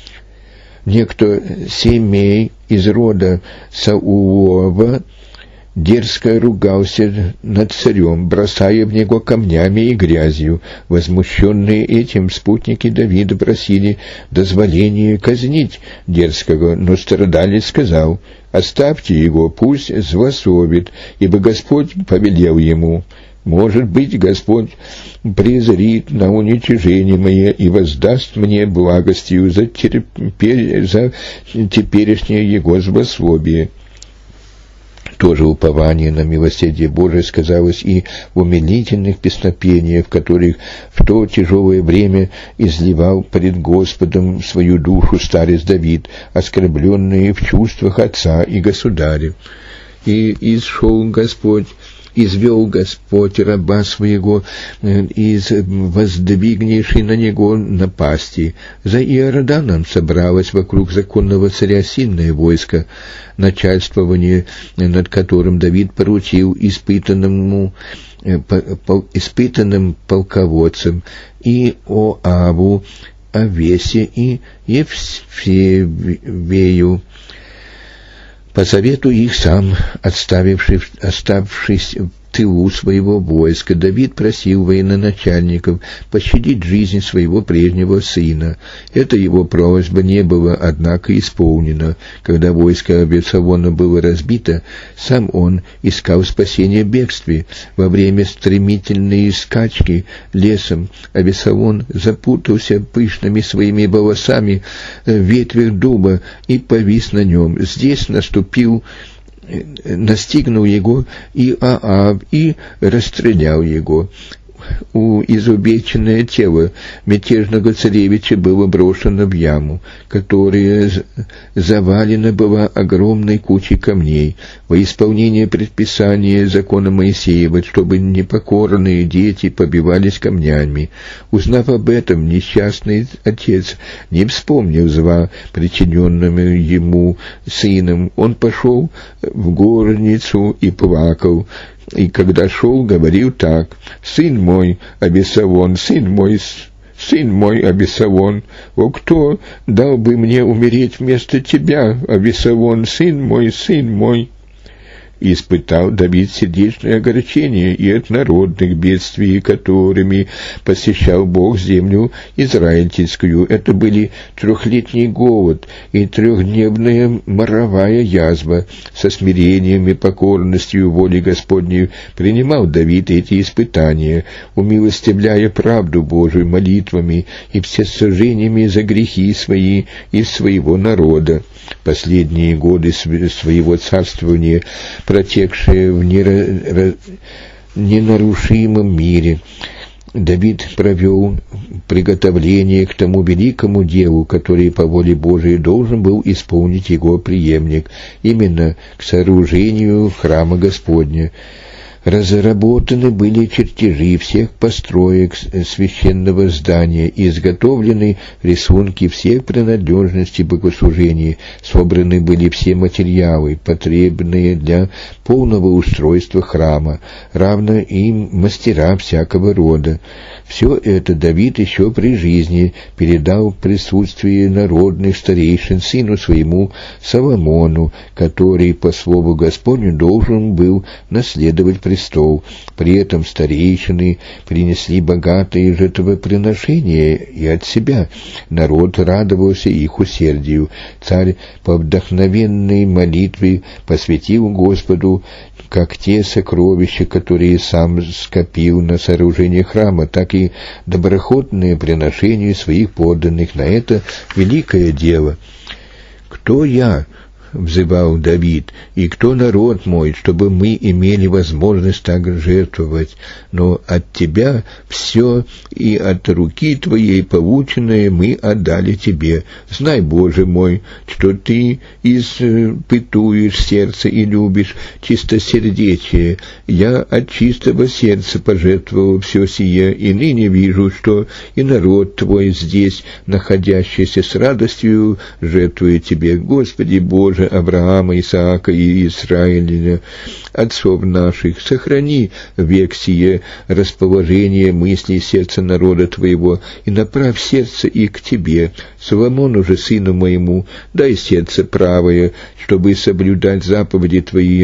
из рода Саулова дерзко ругался над царем, бросая в него камнями и грязью. Возмущенные этим, спутники Давида просили дозволения казнить дерзкого, но страдалец сказал: «Оставьте его, пусть злословит, ибо Господь повелел ему. Может быть, Господь презрит на уничижение мое и воздаст мне благостью за теперешнее его злословие». Тоже упование на милосердие Божие сказалось и в умилительных песнопениях, в которых в то тяжелое время изливал пред Господом свою душу старец Давид, оскорбленный в чувствах отца и государя. «И исшел Господь извел Господь раба своего из воздвигнейшей на него напасти. За Иорданом собралось вокруг законного царя сильное войско, начальствование над которым Давид поручил испытанным полководцам Иоаву, Авесе и Евсевею, по совету их сам, оставшись в тылу своего войска, Давид просил военачальников пощадить жизнь своего прежнего сына. Эта его просьба не была, однако, исполнена. Когда войско Авесалома было разбито, сам он искал спасения в бегстве. Во время стремительной скачки лесом Авесалом запутался пышными своими волосами в ветвях дуба и повис на нем. Здесь настигнул его Иоав и расстрелял его. Изувеченное тело мятежного царевича было брошено в яму, которая завалена была огромной кучей камней, во исполнение предписания закона Моисеева, чтобы непокорные дети побивались камнями. Узнав об этом, несчастный отец не вспомнил зла, причиненного ему сыном. Он пошел в горницу и плакал. И когда шел, говорил так: «Сын мой, Авесалом, сын мой, Авесалом, о, кто дал бы мне умереть вместо тебя, Авесалом, сын мой, сын мой?» И испытал Давид сердечное огорчение и от народных бедствий, которыми посещал Бог землю израильскую. Это были 3-летний голод и 3-дневная моровая язва. Со смирением и покорностью воли Господней принимал Давид эти испытания, умилостивляя правду Божию молитвами и всесожжениями за грехи свои и своего народа. Последние годы своего царствования, протекшие в ненарушимом мире, Давид провел приготовление к тому великому делу, который по воле Божией должен был исполнить его преемник, именно к сооружению храма Господня. Разработаны были чертежи всех построек священного здания и изготовлены рисунки всех принадлежностей богослужения, собраны были все материалы, потребные для полного устройства храма, равно и мастера всякого рода. Все это Давид еще при жизни передал в присутствии народных старейшин сыну своему Соломону, который, по слову Господню, должен был наследовать престол. При этом старейшины принесли богатые жертвоприношения и от себя. Народ радовался их усердию. Царь по вдохновенной молитве посвятил Господу как те сокровища, которые сам скопил на сооружение храма, так и доброходные приношения своих подданных на это великое дело. «Кто я?» — взывал Давид, — «и кто народ мой, чтобы мы имели возможность так жертвовать? Но от Тебя все и от руки Твоей полученное мы отдали Тебе. Знай, Боже мой, что Ты испытуешь сердце и любишь чистосердечие. Я от чистого сердца пожертвовал все сие, и ныне вижу, что и народ Твой здесь, находящийся с радостью, жертвует Тебе. Господи Боже, Авраама, Исаака и Израиля, отцов наших, сохрани век сие расположение мыслей сердца народа Твоего, и направь сердце их к Тебе. Соломону же, сыну моему, дай сердце правое, чтобы соблюдать заповеди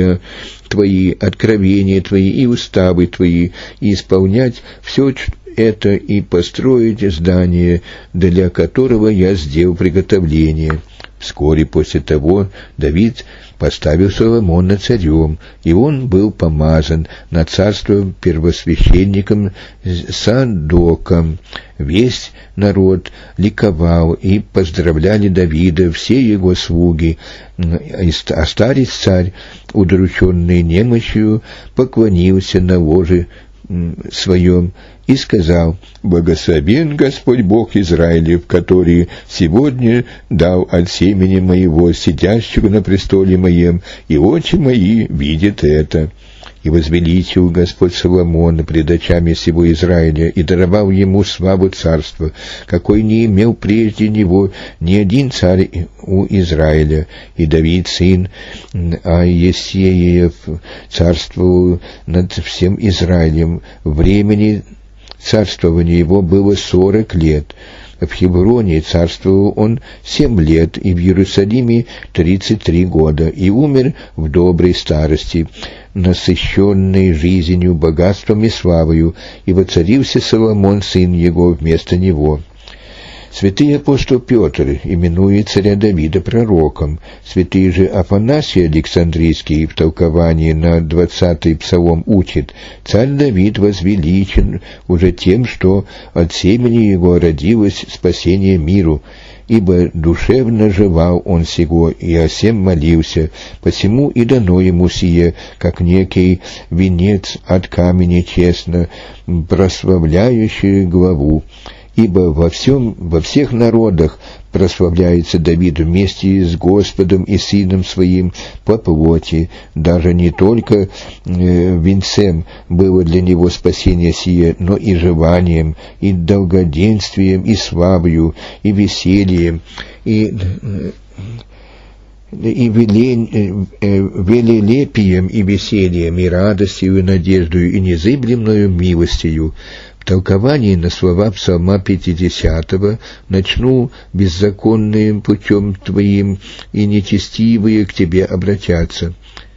Твои, откровения Твои и уставы Твои, и исполнять все это и построить здание, для которого я сделал приготовление». Вскоре после того Давид поставил Соломона царем, и он был помазан на царство первосвященником Садоком. Весь народ ликовал и поздравляли Давида, все его слуги, а старец царь, удрученный немощью, поклонился на ложе своем и сказал: «Благословен Господь Бог Израилев, который сегодня дал от семени моего, сидящего на престоле моем, и очи мои видят это». И возвеличил Господь Соломона пред очами всего Израиля, и даровал ему славу царства, какой не имел прежде него ни один царь у Израиля. И Давид, сын Иессеев, царствовал над всем Израилем. Времени царствования его было 40 лет. В Хевроне царствовал он 7 лет, и в Иерусалиме 33 года, и умер в доброй старости, насыщенный жизнью, богатством и славою, и воцарился Соломон, сын его, вместо него. Святый апостол Петр именует царя Давида пророком. Святый же Афанасий Александрийский в толковании на 20-й псалом учит: «Царь Давид возвеличен уже тем, что от семени его родилось спасение миру, ибо душевно желал он сего, и о сем молился, посему и дано ему сие, как некий венец от камени честно прославляющий главу. Ибо во всех народах прославляется Давид вместе с Господом и Сыном Своим по плоти. Даже не только венцем было для него спасение сие, но и желанием, и долгоденствием, и славою, и весельем, и велелепием, и весельем, и радостью, и надеждою, и незыблемною милостью». В толковании на слова Псалма 50 «Начну беззаконным путем Твоим, и нечестивые к Тебе обратятся».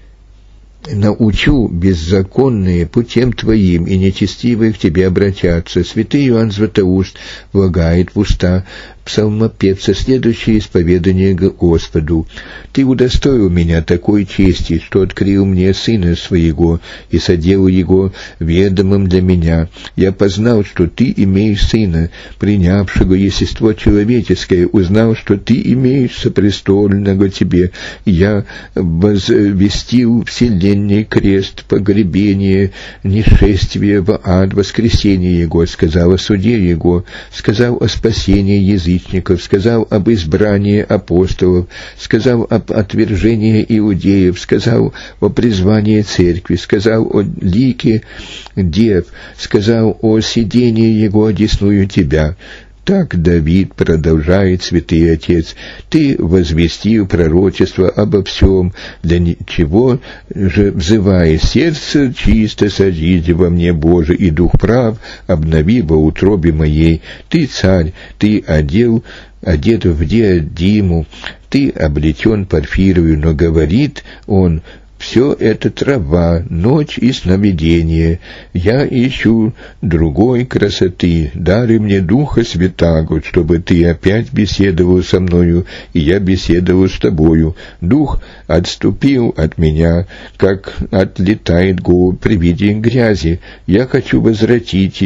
«Научу беззаконные путем Твоим, и нечестивые к Тебе обратятся». Святый Иоанн Златоуст влагает в уста псалмопевца следующее исповедание Господу: «Ты удостоил меня такой чести, что открыл мне Сына Своего и соделал Его ведомым для меня. Я познал, что Ты имеешь Сына, принявшего естество человеческое, узнал, что Ты имеешь сопрестольного Тебе. Я возвестил вселенной крест, погребение, нешествие в ад, воскресение Его, сказал о суде Его, сказал о спасении язычников, сказал об избрании апостолов, сказал об отвержении иудеев, сказал о призвании церкви, сказал о лике дев, сказал о сидении Его одесную Тебя». Так Давид продолжает, святый Отец: «Ты возвестил пророчество обо всем, для чего же, взывая: сердце чисто сожги во мне, Боже, и дух прав обнови во утробе моей. Ты царь, ты одет в диадиму, ты облечен парфирою, но говорит он: все это трава, ночь и сновидение. Я ищу другой красоты. Даруй мне Духа Святаго, чтобы Ты опять беседовал со мною, и я беседовал с Тобою. Дух отступил от меня, как отлетает голубь при виде грязи. Я хочу возвратить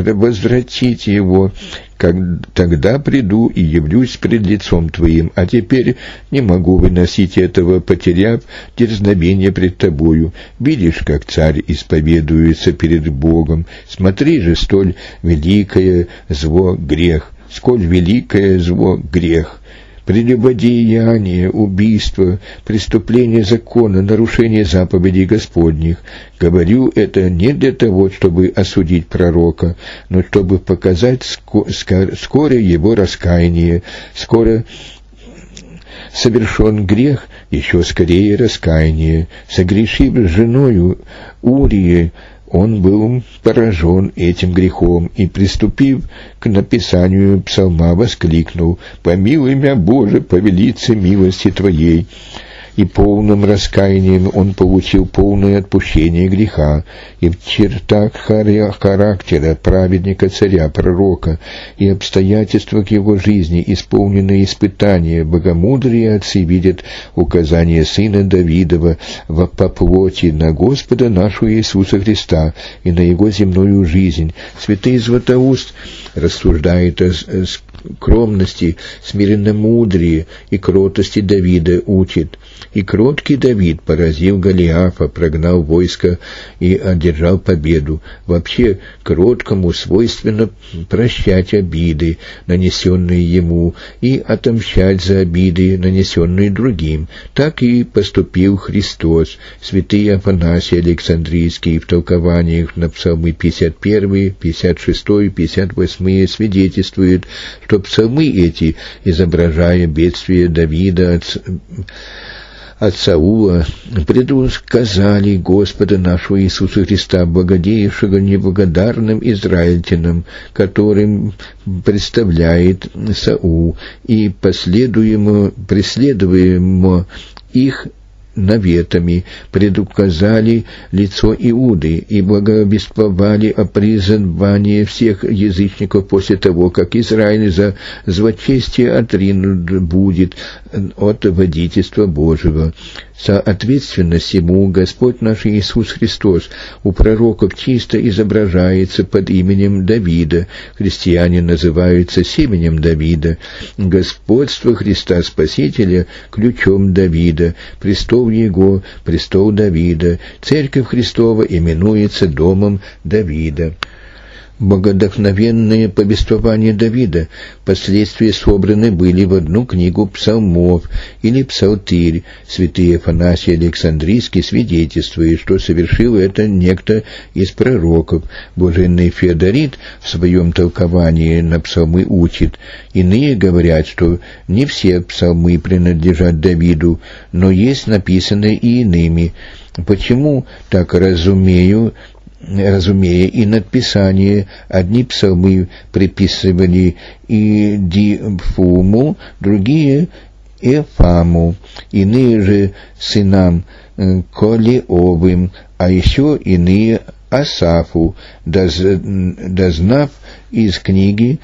его. Тогда приду и явлюсь пред лицом Твоим, а теперь не могу выносить этого, потеряв дерзновение пред Тобою. Видишь, как царь исповедуется перед Богом. Смотри же, сколь великое зло грех, прелюбодеяние, убийство, преступление закона, нарушение заповедей Господних. Говорю это не для того, чтобы осудить пророка, но чтобы показать скоро его раскаяние. Скоро совершен грех, еще скорее раскаяние. Согрешив с женою Урии, он был поражен этим грехом и, приступив к написанию псалма, воскликнул: «Помилуй меня, Боже, по велице милости Твоей». И полным раскаянием он получил полное отпущение греха, и в чертах характера праведника, царя, пророка, и обстоятельствах его жизни исполненные испытания, богомудрые отцы видят указание Сына Давидова по плоти на Господа нашего Иисуса Христа и на Его земную жизнь. Святый Златоуст рассуждает о скромности, смиренномудрии и кротости Давида учит. И кроткий Давид, поразив Голиафа, прогнал войско и одержал победу. Вообще, кроткому свойственно прощать обиды, нанесенные ему, и отомщать за обиды, нанесенные другим. Так и поступил Христос. Святый Афанасий Александрийский в толкованиях на псалмы 51, 56, 58 свидетельствует, что псалмы эти, изображая бедствие Давида от Саула, предсказали Господа нашего Иисуса Христа, благодеявшего неблагодарным израильтянам, которым представляет Саул, и преследуемо их наветами, предуказали лицо Иуды и благовествовали о призывании всех язычников после того, как Израиль за злочестие отринут будет от водительства Божьего. Соответственно всему Господь наш Иисус Христос у пророков чисто изображается под именем Давида, христиане называются семенем Давида, господство Христа Спасителя ключом Давида, престол Его, престол Давида, Церковь Христова именуется домом Давида. Богодохновенные повествования Давида впоследствии собраны были в одну книгу псалмов или псалтирь. Святый Афанасий Александрийский свидетельствует, что совершил это некто из пророков. Блаженный Феодорит в своем толковании на псалмы учит. Иные говорят, что не все псалмы принадлежат Давиду, но есть написанные и иными. Почему так разумея и надписание, одни псалмы приписывали Идифуму, другие Эфаму, иные же сынам Колеовым, а еще иные Асафу, дознав из книги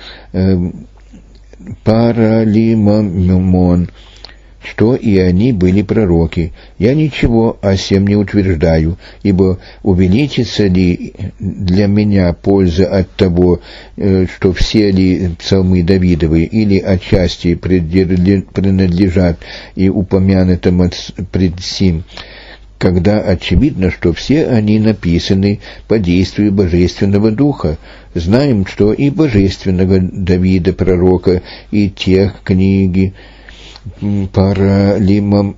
Паралимон, что и они были пророки. Я ничего о сем не утверждаю, ибо увеличится ли для меня польза от того, что все ли псалмы Давидовы или отчасти принадлежат и упомянутым пред сим, когда очевидно, что все они написаны по действию Божественного Духа. Знаем, что и Божественного Давида, пророка, и тех книги Паралимоном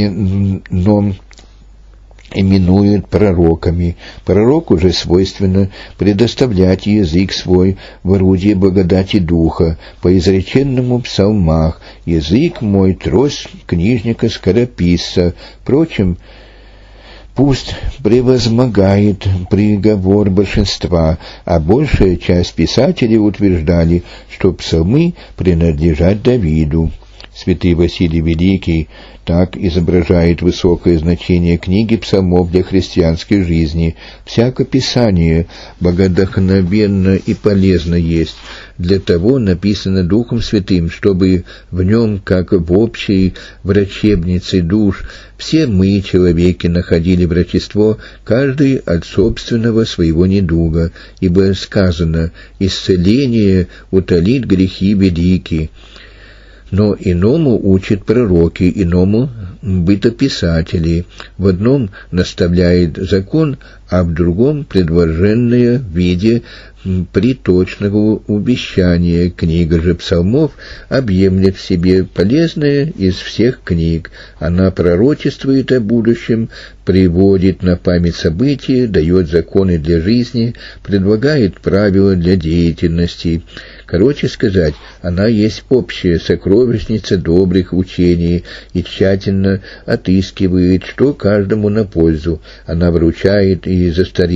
именуют пророками. Пророку же свойственно предоставлять язык свой в орудие благодати Духа, по изреченному в псалмах: «Язык мой трость книжника скорописца». Впрочем, пусть превозмогает приговор большинства, а большая часть писателей утверждали, что псалмы принадлежат Давиду. Святый Василий Великий так изображает высокое значение книги псалмов для христианской жизни. Всякое писание богодохновенно и полезно есть. Для того написано Духом Святым, чтобы в нем, как в общей врачебнице душ, все мы, человеки, находили врачество, каждый от собственного своего недуга, ибо сказано: «Исцеление утолит грехи велики». Но иному учат пророки, иному бытописатели. В одном наставляет закон, а в другом предварженное в виде приточного увещания. Книга же псалмов объемлет в себе полезное из всех книг. Она пророчествует о будущем, приводит на память события, дает законы для жизни, предлагает правила для деятельности. Короче сказать, она есть общая сокровищница добрых учений и тщательно отыскивает, что каждому на пользу. Она врачует и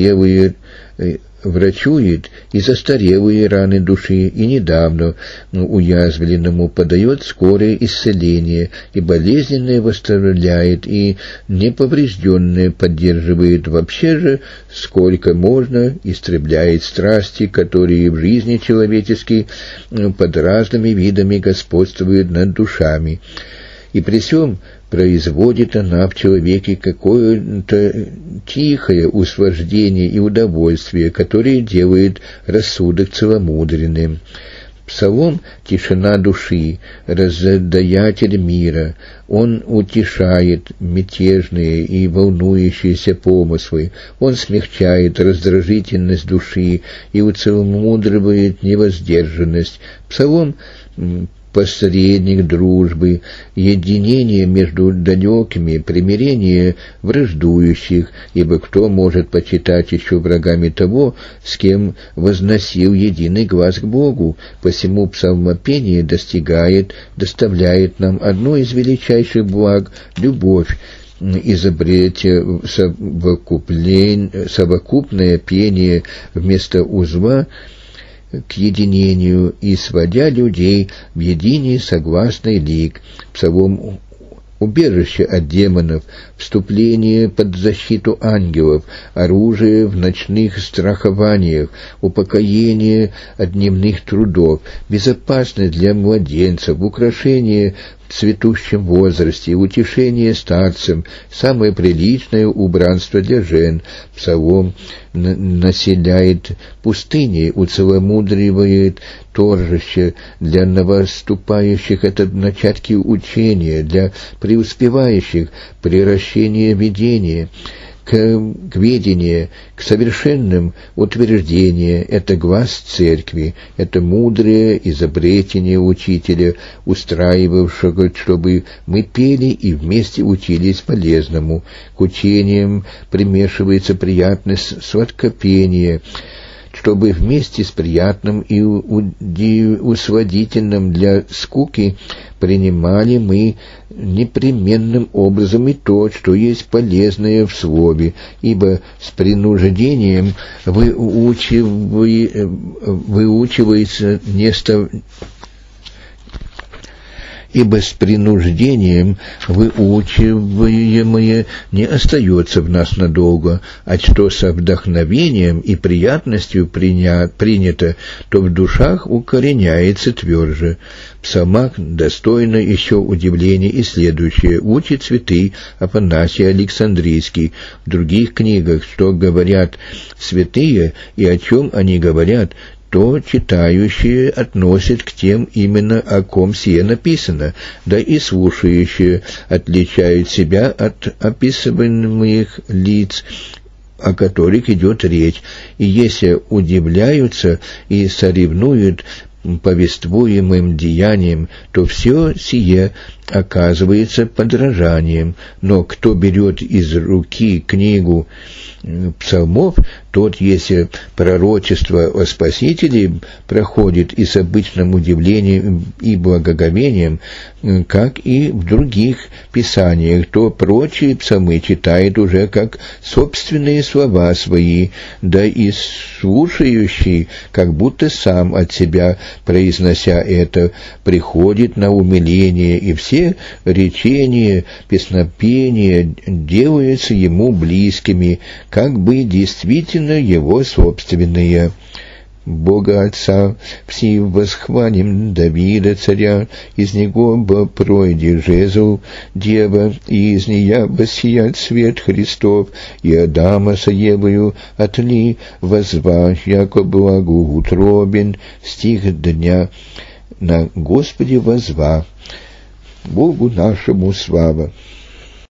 застарелые раны души, и недавно уязвленному подает скорое исцеление, и болезненное восстановляет, и неповрежденное поддерживает. Вообще же, сколько можно, истребляет страсти, которые в жизни человеческой под разными видами господствуют над душами. И при сём производит она в человеке какое-то тихое услаждение и удовольствие, которое делает рассудок целомудренным. Псалом — тишина души, раздаятель мира. Он утешает мятежные и волнующиеся помыслы. Он смягчает раздражительность души и уцеломудривает невоздержанность. Псалом — посредник дружбы, единение между далекими, примирение враждующих, ибо кто может почитать еще врагами того, с кем возносил единый глаз к Богу? Посему псалмопение доставляет нам одно из величайших благ — любовь, изобретя совокупное пение вместо узла к единению и сводя людей в единый согласный лик. Псалом — убежище от демонов, вступление под защиту ангелов, оружие в ночных страхованиях, упокоение от дневных трудов, безопасность для младенцев, украшение в цветущем возрасте, утешение старцам, самое приличное убранство для жен. Псалом населяет пустыни, уцеломудривает торжище для новоступающих, это начатки учения, для преуспевающих приращение видения, к ведению, к совершенным утверждения, это глаз церкви, это мудрое изобретение учителя, устраивавшего, чтобы мы пели и вместе учились полезному. К учениям примешивается приятность сладкопения, чтобы вместе с приятным и усводительным для скуки принимали мы непременным образом и то, что есть полезное в слове, ибо с принуждением выучивается ибо с принуждением выучиваемое не остается в нас надолго, а что со вдохновением и приятностью принято, то в душах укореняется тверже. В псалмах достойно еще удивления и следующее. Учит святый Афанасий Александрийский в других книгах, что говорят святые и о чем они говорят, то читающие относят к тем именно, о ком сие написано, да и слушающие отличают себя от описываемых лиц, о которых идет речь, и если удивляются и соревнуют повествуемым деянием, то все сие оказывается подражанием. Но кто берет из руки книгу псалмов, тот, если пророчество о Спасителе проходит и с обычным удивлением и благоговением, как и в других писаниях, то прочие псалмы читает уже как собственные слова свои, да и слушающий, как будто сам от себя, произнося это, приходит на умиление, и все речения, песнопения делаются ему близкими, как бы действительно его собственные. Бога Отца всевосхвалим Давида царя, из него пройди жезл дева, и из нея воссият свет Христов, и Адама со Евою отли возва, яко благу утробен, стих дня, на Господе возва. Богу нашему слава.